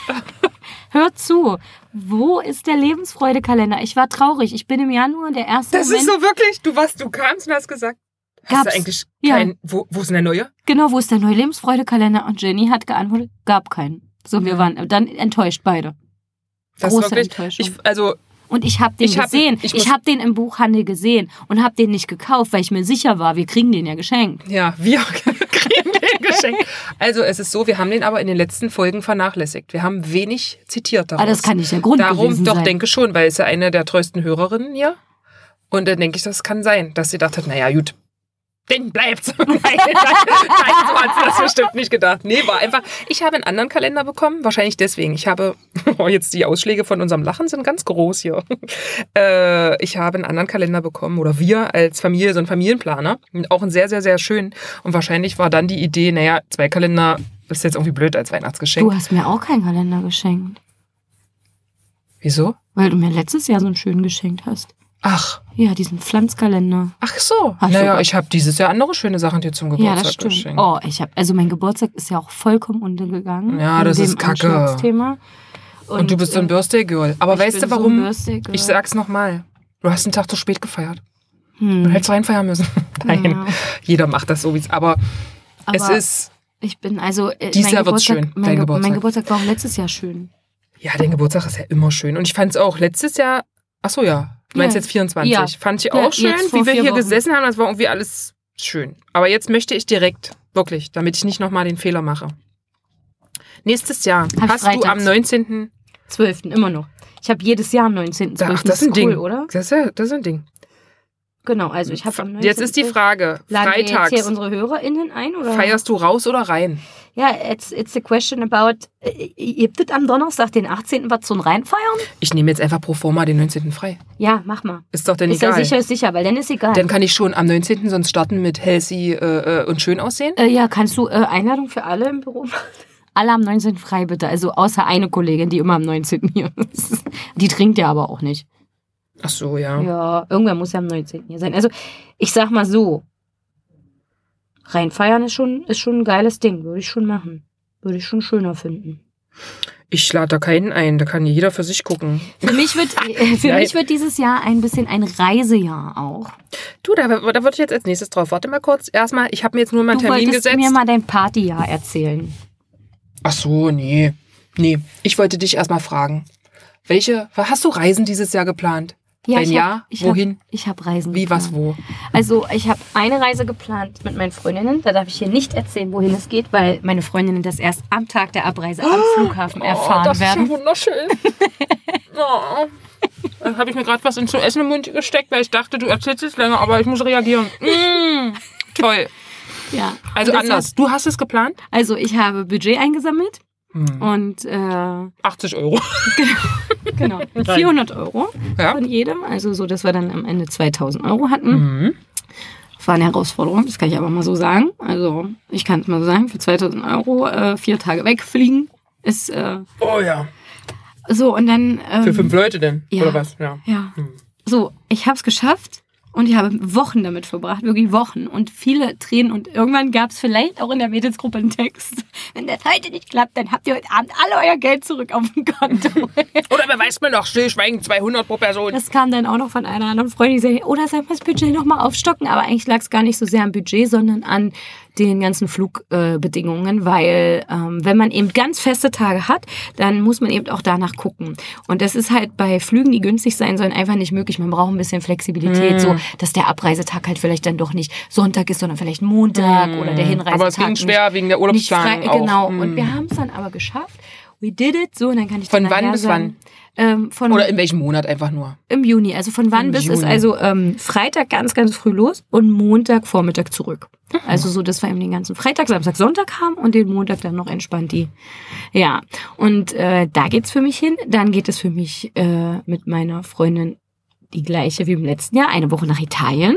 Hör zu. Wo ist der Lebensfreudekalender? Ich war traurig. Ich bin im Januar der erste Das Moment. ist so wirklich, du kamst und hast gesagt, hast Gab's. du eigentlich Ja. keinen, wo ist denn der neue? Genau, wo ist der neue Lebensfreudekalender? Und Jenny hat geantwortet, gab keinen. So, wir waren dann enttäuscht beide. Das Große ist wirklich, Enttäuschung. Und ich habe den Ich hab- gesehen. ich Ich muss- habe den im Buchhandel gesehen und habe den nicht gekauft, weil ich mir sicher war, wir kriegen den ja geschenkt. Ja, wir kriegen den geschenkt. Also es ist so, wir haben den aber in den letzten Folgen vernachlässigt. Wir haben wenig zitiert daraus. Aber das kann nicht der Grund Darum gewesen doch sein. denke schon, weil es ja eine der treuesten Hörerinnen hier. Und dann denke ich, das kann sein, dass sie dachte, naja, gut, den bleibt's. Nein, so hat sie das bestimmt nicht gedacht. Nee, war einfach, ich habe einen anderen Kalender bekommen, wahrscheinlich deswegen. Ich habe, jetzt die Ausschläge von unserem Lachen sind ganz groß hier. Ich habe einen anderen Kalender bekommen, oder wir als Familie, so einen Familienplaner. Und auch einen sehr, sehr, sehr schön. Und wahrscheinlich war dann die Idee, naja, 2 Kalender ist jetzt irgendwie blöd als Weihnachtsgeschenk. Du hast mir auch keinen Kalender geschenkt, Wieso? weil du mir letztes Jahr so einen schönen geschenkt hast. Ach Ja, diesen Pflanzkalender. so. Hast Naja, du- ich habe dieses Jahr andere schöne Sachen dir zum Ja, Geburtstag das stimmt. geschenkt. Oh, also mein Geburtstag ist ja auch vollkommen untergegangen. Ja, in das dem ist Kacke. Anschlagsthema. Und du bist so ein Birthday Girl. Aber ich weißt bin du so ein warum? Birthday Girl. Ich sag's nochmal. Du hast den Tag zu spät gefeiert. Du hättest reinfeiern müssen. Nein, Ja. jeder macht das so, wie es. Aber es Aber ist. Ich bin also. Dieses mein Jahr wird's Geburtstag- schön, Mein, dein Ge- Geburtstag. mein Geburtstag war auch letztes Jahr schön. Ja, dein Geburtstag ist ja immer schön. Und ich fand's auch letztes Jahr. Ach so, ja. Du meinst Ja. jetzt 24. Ja. Fand ich Ja, auch schön, jetzt vor wie wir 4 hier Wochen. gesessen haben. Das war irgendwie alles schön. Aber jetzt möchte ich direkt, wirklich, damit ich nicht nochmal den Fehler mache. Nächstes Jahr Hab hast du am freitags. 19. 12. immer noch. Ich habe jedes Jahr am 19.12. Ach, das ist ein Ding. cool, oder? Das ist ein Ding. Genau, also ich habe am 19. Jetzt ist die Frage, Laden wir jetzt freitags, hier unsere HörerInnen ein? Oder? feierst du raus oder rein? Ja, it's a question about, gibt es am Donnerstag, den 18. was zum Reinfeiern? Ich nehme jetzt einfach pro forma den 19. frei. Ja, mach mal. Ist doch denn Ist egal. ja sicher, weil dann ist egal. Dann kann ich schon am 19. sonst starten mit healthy und schön aussehen. Ja, kannst du Einladung für alle im Büro machen? Alle am 19. frei, bitte. Also außer eine Kollegin, die immer am 19. hier ist. Die trinkt ja aber auch nicht. Ach so, ja. Ja, irgendwer muss ja am 19. hier sein. Also, ich sag mal so. Reinfeiern ist schon ein geiles Ding. Würde ich schon machen. Würde ich schon schöner finden. Ich lade da keinen ein, da kann jeder für sich gucken. Für mich wird dieses Jahr ein bisschen ein Reisejahr auch. Du, da würde ich jetzt als nächstes drauf. Warte mal kurz. Erstmal, ich habe mir jetzt nur mal einen Du Termin wolltest gesetzt. mir mal dein Partyjahr erzählen. Ach so, nee. Nee, ich wollte dich erstmal fragen. Hast du Reisen dieses Jahr geplant? Wenn ja, wohin? Ich habe Reisen Wie, geplant. was, wo? Also ich habe eine Reise geplant mit meinen Freundinnen. Da darf ich hier nicht erzählen, wohin es geht, weil meine Freundinnen das erst am Tag der Abreise am Flughafen erfahren das werden. ist ja wunderschön. Oh. Dann habe ich mir gerade was zu essen im Mund gesteckt, weil ich dachte, du erzählst es länger, aber ich muss reagieren. Toll. Ja. Also Und deshalb- anders. Du hast es geplant? Also ich habe Budget eingesammelt und 80 Euro. genau 400 Euro Ja. von jedem. Also so, dass wir dann am Ende 2000 Euro hatten. Mhm. Das war eine Herausforderung, das kann ich aber mal so sagen. Also ich kann es mal so sagen, für 2000 Euro 4 Tage wegfliegen ist... Oh ja. So, und dann... Für 5 Leute denn? Ja. Oder was? Ja. So, ich habe es geschafft. Und ich habe Wochen damit verbracht, wirklich Wochen und viele Tränen. Und irgendwann gab es vielleicht auch in der Mädelsgruppe einen Text. Wenn das heute nicht klappt, dann habt ihr heute Abend alle euer Geld zurück auf dem Konto. Oder beweist mir noch stillschweigend 200 pro Person. Das kam dann auch noch von einer anderen Freundin, die sagte, oder soll man das Budget nochmal aufstocken? Aber eigentlich lag es gar nicht so sehr am Budget, sondern an den ganzen Flugbedingungen, weil wenn man eben ganz feste Tage hat, dann muss man eben auch danach gucken. Und das ist halt bei Flügen, die günstig sein sollen, einfach nicht möglich. Man braucht ein bisschen Flexibilität, so dass der Abreisetag halt vielleicht dann doch nicht Sonntag ist, sondern vielleicht Montag oder der Hinreisetag. Aber es ging schwer wegen der Urlaubsplanung auch. Genau, und wir haben es dann aber geschafft. We did it. So, und dann kann ich Von dir wann nachher bis sagen, Oder in welchem Monat einfach nur? Im Juni. Also von wann bis ist also Freitag ganz, ganz früh los und Montag Vormittag zurück. Also so, dass wir eben den ganzen Freitag, Samstag, Sonntag haben und den Montag dann noch entspannt die. Ja, und da geht's für mich hin. Dann geht es für mich mit meiner Freundin die gleiche wie im letzten Jahr, eine Woche nach Italien.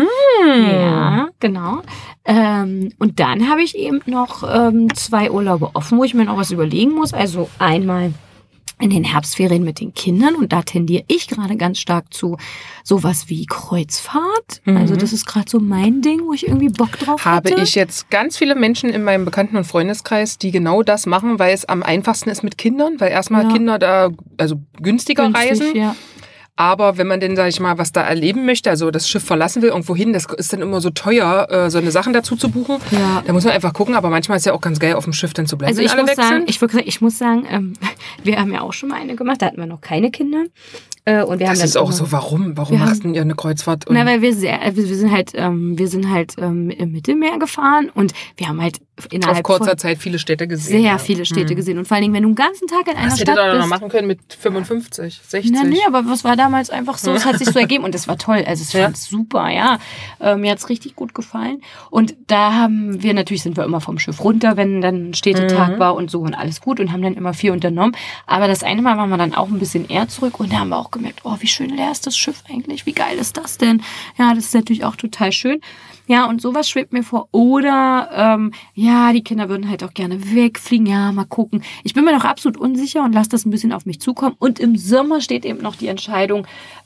Ja, genau. Und dann habe ich eben noch 2 Urlaube offen, wo ich mir noch was überlegen muss. Also einmal in den Herbstferien mit den Kindern und da tendiere ich gerade ganz stark zu sowas wie Kreuzfahrt. Also das ist gerade so mein Ding, wo ich irgendwie Bock drauf Habe hatte. ich jetzt ganz viele Menschen in meinem Bekannten- und Freundeskreis, die genau das machen, weil es am einfachsten ist mit Kindern, weil erstmal Kinder da also günstiger reisen. Ja. Aber wenn man denn, sag ich mal, was da erleben möchte, also das Schiff verlassen will, irgendwo hin, das ist dann immer so teuer, so eine Sachen dazu zu buchen. Ja. Da muss man einfach gucken, aber manchmal ist ja auch ganz geil, auf dem Schiff dann zu bleiben. Also wenn alle weg sind. ich muss sagen, wir haben ja auch schon mal eine gemacht, da hatten wir noch keine Kinder. Und wir Das haben ist auch so, warum machst du denn eine Kreuzfahrt? Na, weil wir sind halt im Mittelmeer gefahren und wir haben halt innerhalb auf kurzer von Zeit viele Städte gesehen. sehr viele Städte gesehen. Und vor allen Dingen, wenn du einen ganzen Tag in einer Das Stadt hätte ihr doch noch bist. machen können mit 55, 60. Na, nee, aber was war damals einfach so, es hat sich so ergeben und es war toll. Also ich fand es super, ja. Mir hat's richtig gut gefallen. Und da haben wir, natürlich sind wir immer vom Schiff runter, wenn dann Städtetag war und so und alles gut und haben dann immer viel unternommen. Aber das eine Mal waren wir dann auch ein bisschen eher zurück und da haben wir auch gemerkt, oh, wie schön leer ist das Schiff eigentlich, wie geil ist das denn? Ja, das ist natürlich auch total schön. Ja, und sowas schwebt mir vor. Oder, die Kinder würden halt auch gerne wegfliegen. Ja, mal gucken. Ich bin mir noch absolut unsicher und lasse das ein bisschen auf mich zukommen. Und im Sommer steht eben noch die Entscheidung,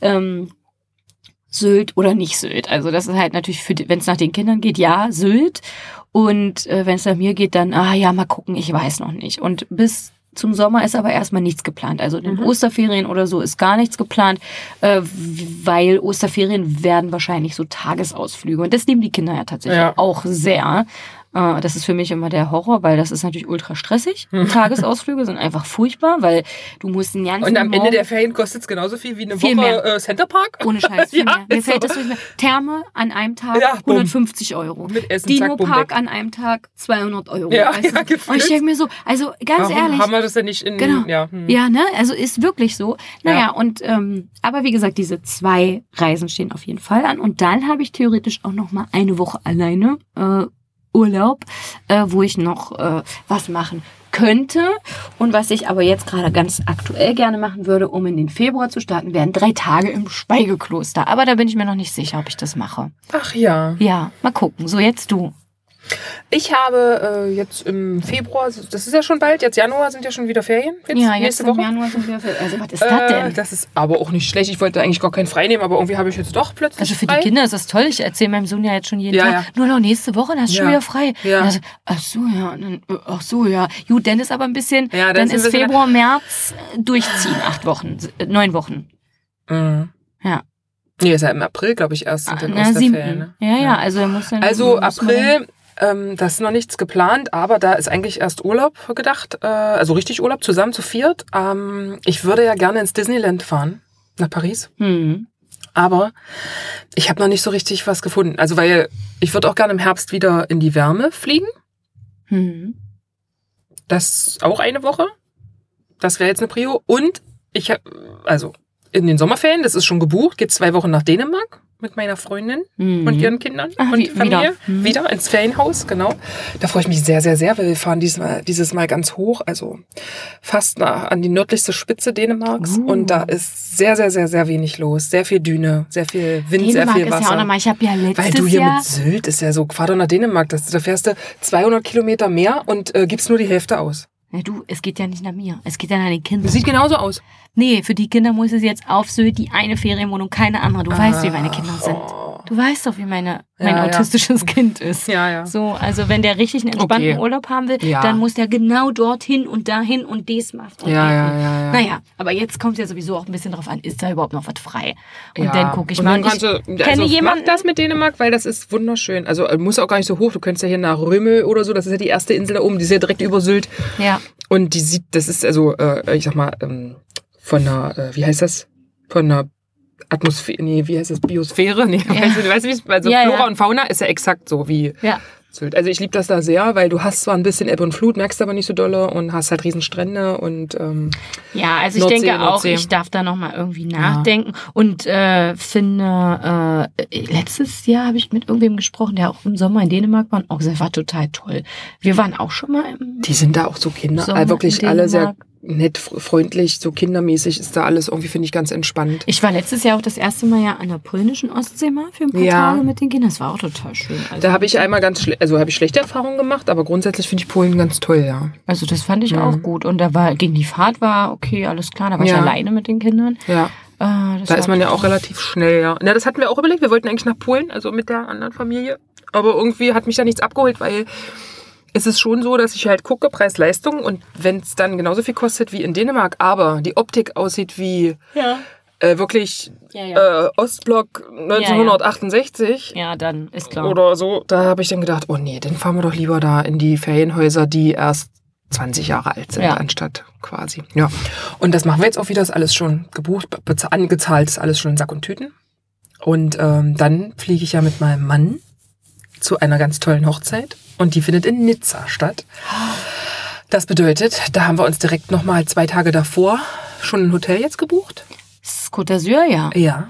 Sylt oder nicht Sylt. Also das ist halt natürlich, wenn es nach den Kindern geht, ja, Sylt. Und wenn es nach mir geht, dann, mal gucken, ich weiß noch nicht. Und bis zum Sommer ist aber erstmal nichts geplant. Also in den Osterferien oder so ist gar nichts geplant, weil Osterferien werden wahrscheinlich so Tagesausflüge. Und das lieben die Kinder ja tatsächlich auch sehr. Das ist für mich immer der Horror, weil das ist natürlich ultra stressig. Tagesausflüge sind einfach furchtbar, weil du musst den ganzen Und am Ende Morgen der Ferien kostet es genauso viel wie eine viel Woche Centerpark? ohne Scheiß, viel Ja, mehr. Mir ist fällt so. das durch. Therme an einem Tag Ja, bumm. 150 Euro. Mit Essen, zack, bumm, Dino-Park weg. an einem Tag 200 Euro. Ja, weißt du? ja, gefühlt. Und ich denke mir so, also ganz Warum ehrlich. haben wir das denn nicht in... Genau. Ja, Ja, ne? Also ist wirklich so. Naja, und aber wie gesagt, diese 2 Reisen stehen auf jeden Fall an. Und dann habe ich theoretisch auch noch mal eine Woche alleine Urlaub, wo ich noch was machen könnte. Und was ich aber jetzt gerade ganz aktuell gerne machen würde, um in den Februar zu starten, wären 3 Tage im Schweigekloster. Aber da bin ich mir noch nicht sicher, ob ich das mache. Ach ja. Ja, mal gucken. So, jetzt du. Ich habe jetzt im Februar, das ist ja schon bald, jetzt Januar sind ja schon wieder Ferien. Jetzt, Ja, jetzt nächste im Woche. Januar sind wir... Also, was ist das denn? Das ist aber auch nicht schlecht. Ich wollte eigentlich gar keinen frei nehmen, aber irgendwie habe ich jetzt doch plötzlich Also für frei. die Kinder ist das toll. Ich erzähle meinem Sohn ja jetzt schon jeden Ja, Tag. ja. Nur noch nächste Woche, dann hast du schon Ja. wieder frei. Ja. Und also, ach so, ja. Gut, dann ist aber ein bisschen, Ja, dann dann ist ist ein bisschen- Februar, März durchziehen. 8 Wochen, 9 Wochen. Mhm. Ja. Nee, ist ja im April, glaube ich, erst. Sind dann Na, Osterferien, 7. ne? Ja, also er muss dann... Also muss man April, das ist noch nichts geplant, aber da ist eigentlich erst Urlaub gedacht, also richtig Urlaub, zusammen zu 4. Ich würde ja gerne ins Disneyland fahren, nach Paris, dann- aber ich habe noch nicht so richtig was gefunden. Also weil ich würde auch gerne im Herbst wieder in die Wärme fliegen, das auch eine Woche, das wäre jetzt eine Prio. Und ich habe, also in den Sommerferien, das ist schon gebucht, geht 2 Wochen nach Dänemark mit meiner Freundin und ihren Kindern Ach, und Familie. wieder. Wieder ins Ferienhaus, genau. Da freue ich mich sehr, sehr, sehr, weil wir fahren dieses Mal ganz hoch, also fast an die nördlichste Spitze Dänemarks. Und da ist sehr, sehr, sehr, sehr wenig los. Sehr viel Düne, sehr viel Wind, Dänemark sehr viel ist Wasser. ja auch nochmal, ich habe ja letztes Weil du hier Jahr... mit Sylt ist ja so, fahr doch nach Dänemark, da fährst du 200 Kilometer mehr und gibst nur die Hälfte aus. Ja, du, es geht ja nicht nach mir. Es geht ja nach den Kindern. Das sieht genauso aus. Nee, für die Kinder muss es jetzt auf Sylt die eine Ferienwohnung, keine andere. Du weißt, wie meine Kinder sind. Du weißt doch, wie mein autistisches Kind ist. Ja. So, also wenn der richtig einen entspannten Urlaub haben will, dann muss der genau dorthin und dahin und dies macht. Ja. Naja, aber jetzt kommt es ja sowieso auch ein bisschen drauf an, ist da überhaupt noch was frei? Und dann gucke ich mal. Und ich kenne jemanden. Mach das mit Dänemark, weil das ist wunderschön. Also muss auch gar nicht so hoch. Du könntest ja hier nach Römel oder so, das ist ja die erste Insel da oben, die ist ja direkt über Sylt. Ja. Und das ist also, ich sag mal, von einer, wie heißt das? Von einer Atmosphäre, wie heißt das? Biosphäre? Weißt du, wie es, also Flora und Fauna ist ja exakt so wie Sylt. Also ich liebe das da sehr, weil du hast zwar ein bisschen Ebbe und Flut, merkst aber nicht so dolle und hast halt riesen Strände und also ich denke auch, ich darf da nochmal irgendwie nachdenken und finde, letztes Jahr habe ich mit irgendwem gesprochen, der auch im Sommer in Dänemark war und auch gesagt, war total toll. Wir waren auch schon mal Die sind da auch so Kinder, wirklich alle sehr nett, freundlich, so kindermäßig ist da alles irgendwie, finde ich, ganz entspannt. Ich war letztes Jahr auch das erste Mal an der polnischen Ostsee mal für ein paar Tage mit den Kindern. Das war auch total schön. Also da habe ich einmal habe ich schlechte Erfahrungen gemacht, aber grundsätzlich finde ich Polen ganz toll, ja. Also das fand ich auch gut. Und gegen die Fahrt war okay, alles klar. Da war ich alleine mit den Kindern. Ja. Da ist man ja auch relativ schnell, ja. Na, das hatten wir auch überlegt. Wir wollten eigentlich nach Polen, also mit der anderen Familie. Aber irgendwie hat mich da nichts abgeholt, weil es ist schon so, dass ich halt gucke, Preis-Leistung, und wenn es dann genauso viel kostet wie in Dänemark, aber die Optik aussieht wie wirklich Ostblock 1968. Ja, dann ist klar. Oder so, da habe ich dann gedacht, oh nee, dann fahren wir doch lieber da in die Ferienhäuser, die erst 20 Jahre alt sind, anstatt quasi. Ja. Und das machen wir jetzt auch wieder, ist alles schon gebucht, angezahlt, ist alles schon in Sack und Tüten. Und dann fliege ich ja mit meinem Mann zu einer ganz tollen Hochzeit. Und die findet in Nizza statt. Das bedeutet, da haben wir uns direkt nochmal 2 Tage davor schon ein Hotel jetzt gebucht. Das ist Côte d'Azur, ja. Ja.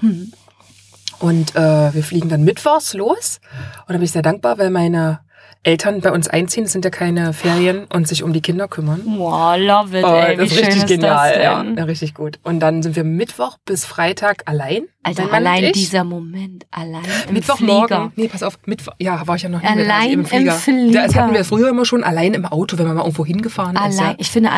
Und wir fliegen dann mittwochs los. Und da bin ich sehr dankbar, weil meine Eltern bei uns einziehen, das sind ja keine Ferien, und sich um die Kinder kümmern. Wow, love it, ey. Das ist richtig genial, ja, richtig gut. Und dann sind wir Mittwoch bis Freitag allein. Also allein dieser Moment, allein im Mittwochmorgen. Flieger. Nee, pass auf, war ich ja noch nie allein im Flieger. Das hatten wir früher immer schon, allein im Auto, wenn man mal irgendwo hingefahren ist. Ja. Ich finde,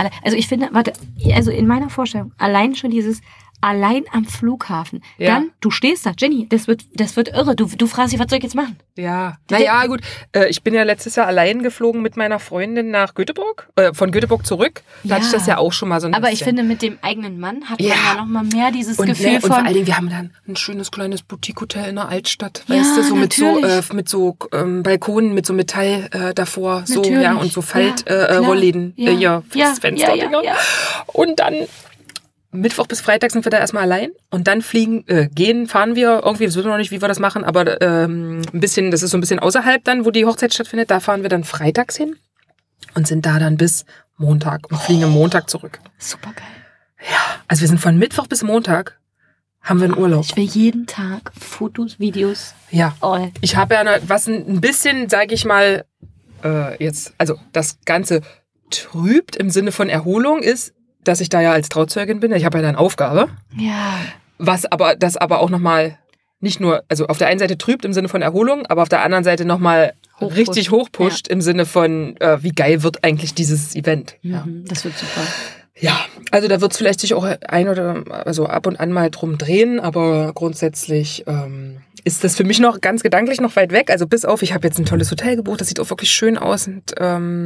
in meiner Vorstellung, allein schon dieses allein am Flughafen. Ja. Dann, du stehst da, Jenny, das wird irre. Du fragst dich, was soll ich jetzt machen? Ja, naja, gut. Ich bin ja letztes Jahr allein geflogen mit meiner Freundin nach Göteborg, von Göteborg zurück. Da hatte ich das ja auch schon mal so ein bisschen. Aber ich finde, mit dem eigenen Mann hat man ja noch mal mehr dieses Gefühl von... Und vor allen Dingen, wir haben dann ein schönes kleines Boutique-Hotel in der Altstadt, weißt du, so mit so Balkonen, mit so Metall davor, so, ja, und so Faltrollläden, Fensterdinger. Ja. Und dann... Mittwoch bis Freitag sind wir da erstmal allein und dann fahren wir irgendwie, das wissen wir noch nicht, wie wir das machen, aber ein bisschen, das ist so ein bisschen außerhalb dann, wo die Hochzeit stattfindet, da fahren wir dann freitags hin und sind da dann bis Montag und fliegen am Montag zurück. Super geil. Ja, also wir sind von Mittwoch bis Montag, haben wir einen Urlaub. Ich will jeden Tag Fotos, Videos. Ja, ich habe ja was ein bisschen, sage ich mal, jetzt, also das Ganze trübt im Sinne von Erholung ist, dass ich da ja als Trauzeugin bin. Ich habe ja da eine Aufgabe. Ja. Das aber auch nochmal nicht nur, also auf der einen Seite trübt im Sinne von Erholung, aber auf der anderen Seite nochmal richtig hochpusht im Sinne von, wie geil wird eigentlich dieses Event. Das wird super. Ja, also da wird es vielleicht sich auch also ab und an mal drum drehen, aber grundsätzlich ist das für mich noch ganz gedanklich noch weit weg. Also bis auf, ich habe jetzt ein tolles Hotel gebucht, das sieht auch wirklich schön aus und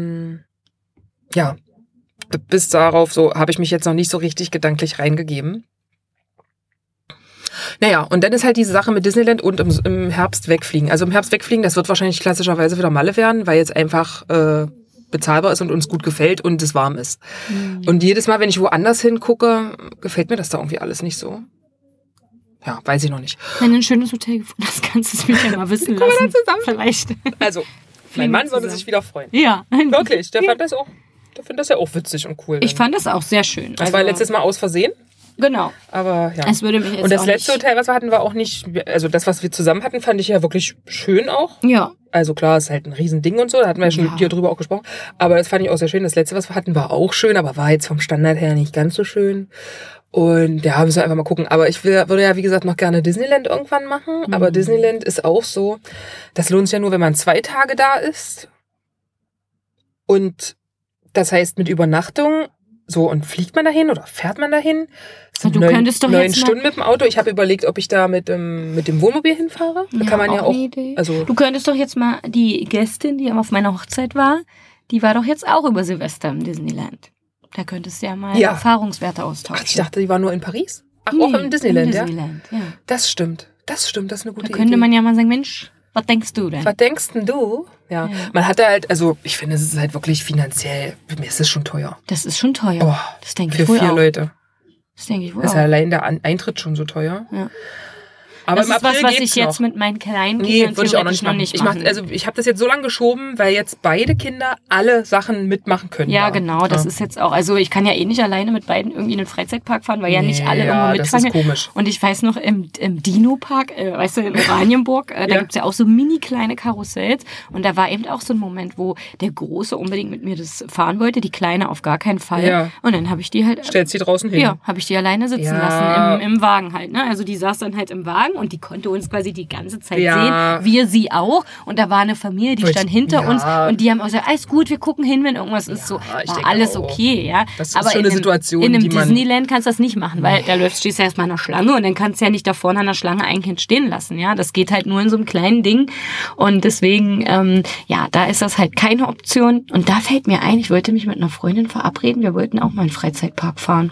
bis darauf so habe ich mich jetzt noch nicht so richtig gedanklich reingegeben. Naja, und dann ist halt diese Sache mit Disneyland und im Herbst wegfliegen. Also im Herbst wegfliegen, das wird wahrscheinlich klassischerweise wieder Malle werden, weil jetzt einfach bezahlbar ist und uns gut gefällt und es warm ist. Und jedes Mal, wenn ich woanders hingucke, gefällt mir das da irgendwie alles nicht so. Ja, weiß ich noch nicht. Wenn du ein schönes Hotel gefunden hast, kannst du es mir ja mal wissen lassen. Kommen wir dann zusammen? Vielleicht. Also, mein Mann würde sich wieder freuen. Ja. Wirklich, der fand das auch. Ich finde das ja auch witzig und cool. Ich fand das auch sehr schön. Das war letztes Mal aus Versehen. Genau. Aber ja. Es würde mich jetzt und das auch letzte nicht... Hotel, was wir hatten, war auch nicht... Also das, was wir zusammen hatten, fand ich ja wirklich schön auch. Ja. Also klar, es ist halt ein Riesending und so. Da hatten wir ja schon mit dir drüber auch gesprochen. Aber das fand ich auch sehr schön. Das letzte, was wir hatten, war auch schön, aber war jetzt vom Standard her nicht ganz so schön. Und ja, müssen wir einfach mal gucken. Aber ich würde ja, wie gesagt, noch gerne Disneyland irgendwann machen. Aber Disneyland ist auch so... Das lohnt sich ja nur, wenn man 2 Tage da ist. Und Das heißt, mit Übernachtung, so, und fliegt man dahin oder fährt man dahin? So, du könntest doch 9 jetzt Stunden mit dem Auto. Ich habe überlegt, ob ich da mit dem Wohnmobil hinfahre. Da kann man ja auch. Also du könntest doch jetzt mal die Gästin, die auf meiner Hochzeit war, die war doch jetzt auch über Silvester im Disneyland. Da könntest du ja mal Erfahrungswerte austauschen. Ach, ich dachte, die war nur in Paris. Ach, auch im Disneyland, ja? Ja. Das stimmt, das ist eine gute Idee. Da könnte man ja mal sagen, Mensch, was denkst du denn? Was denkst denn du? Ja, man hat halt, also ich finde, es ist halt wirklich finanziell, mir ist es schon teuer. Das ist schon teuer. Oh, das denke ich für wohl 4 auch. Leute. Das denke ich wohl ist auch. ja allein der Eintritt schon so teuer. Ja. Aber das im ist April was geht's ich jetzt noch. mit meinen kleinen Nee, Kindern würde ich auch noch nicht machen. Ich habe das jetzt so lange geschoben, weil jetzt beide Kinder alle Sachen mitmachen können. Ja, genau, das ist jetzt auch. Also ich kann ja eh nicht alleine mit beiden irgendwie in den Freizeitpark fahren, weil ja nicht alle irgendwo mitfahren. Das ist komisch. Und ich weiß noch, im Dino-Park, weißt du, in Oranienburg, da gibt's ja auch so mini kleine Karussells. Und da war eben auch so ein Moment, wo der Große unbedingt mit mir das fahren wollte, die Kleine auf gar keinen Fall. Ja. Und dann habe ich die halt... Stellst die draußen hin? Ja, habe ich die alleine sitzen lassen, im Wagen halt. Ne? Also die saß dann halt im Wagen und die konnte uns quasi die ganze Zeit sehen. Wir sie auch. Und da war eine Familie, die stand hinter uns und die haben auch gesagt, alles gut, wir gucken hin, wenn irgendwas ist. So, war alles okay, ja. Das ist aber schon eine Situation, in einem die man... Disneyland kannst du das nicht machen, weil da stehst du erstmal an der Schlange und dann kannst du ja nicht da vorne an der Schlange ein Kind stehen lassen, ja. Das geht halt nur in so einem kleinen Ding. Und deswegen, da ist das halt keine Option. Und da fällt mir ein, ich wollte mich mit einer Freundin verabreden, wir wollten auch mal in den Freizeitpark fahren.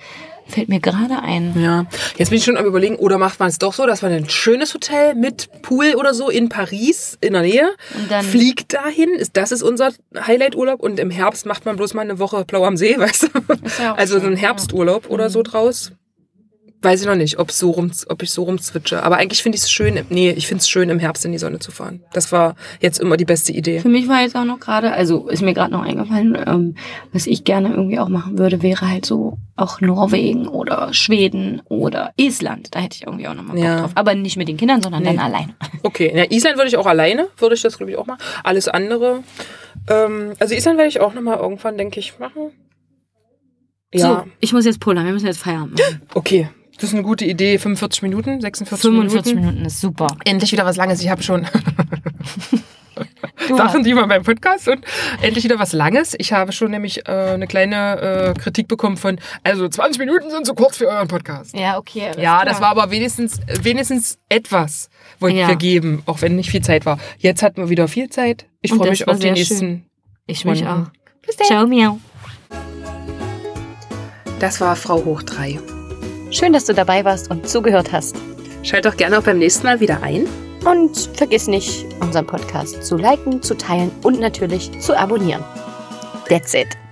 Fällt mir gerade ein. Ja, jetzt bin ich schon am Überlegen, oder macht man es doch so, dass man ein schönes Hotel mit Pool oder so in Paris in der Nähe und dann fliegt dahin. Das ist unser Highlight-Urlaub und im Herbst macht man bloß mal eine Woche Blau am See, weißt du? Ist ja auch also schön, so ein Herbsturlaub oder so draus. Weiß ich noch nicht, ob ich so rumzwitsche. Aber eigentlich finde ich es schön, ich finde es schön, im Herbst in die Sonne zu fahren. Das war jetzt immer die beste Idee. Für mich war jetzt auch noch gerade, also ist mir gerade noch eingefallen, was ich gerne irgendwie auch machen würde, wäre halt so auch Norwegen oder Schweden oder Island. Da hätte ich irgendwie auch noch mal Bock drauf. Aber nicht mit den Kindern, sondern dann alleine. Okay, ja, Island würde ich auch alleine, würde ich das glaube ich auch machen. Alles andere, also Island werde ich auch noch mal irgendwann, denke ich, machen. Ja. So, ich muss jetzt pullern, wir müssen jetzt Feierabend machen. Okay. Das ist eine gute Idee. 45 Minuten, 46 45 Minuten ist super. Endlich wieder was Langes. Ich habe schon Sachen, die man beim Podcast und endlich wieder was Langes. Ich habe schon nämlich eine kleine Kritik bekommen von, also 20 Minuten sind zu kurz für euren Podcast. Ja, okay. Ja, das war aber wenigstens etwas wollten wir geben, auch wenn nicht viel Zeit war. Jetzt hatten wir wieder viel Zeit. Ich freue mich auf die nächsten. Schön. Ich mich auch. Bis dann. Ciao, miau. Das war Frau Hoch 3. Schön, dass du dabei warst und zugehört hast. Schalt doch gerne auch beim nächsten Mal wieder ein. Und vergiss nicht, unseren Podcast zu liken, zu teilen und natürlich zu abonnieren. That's it.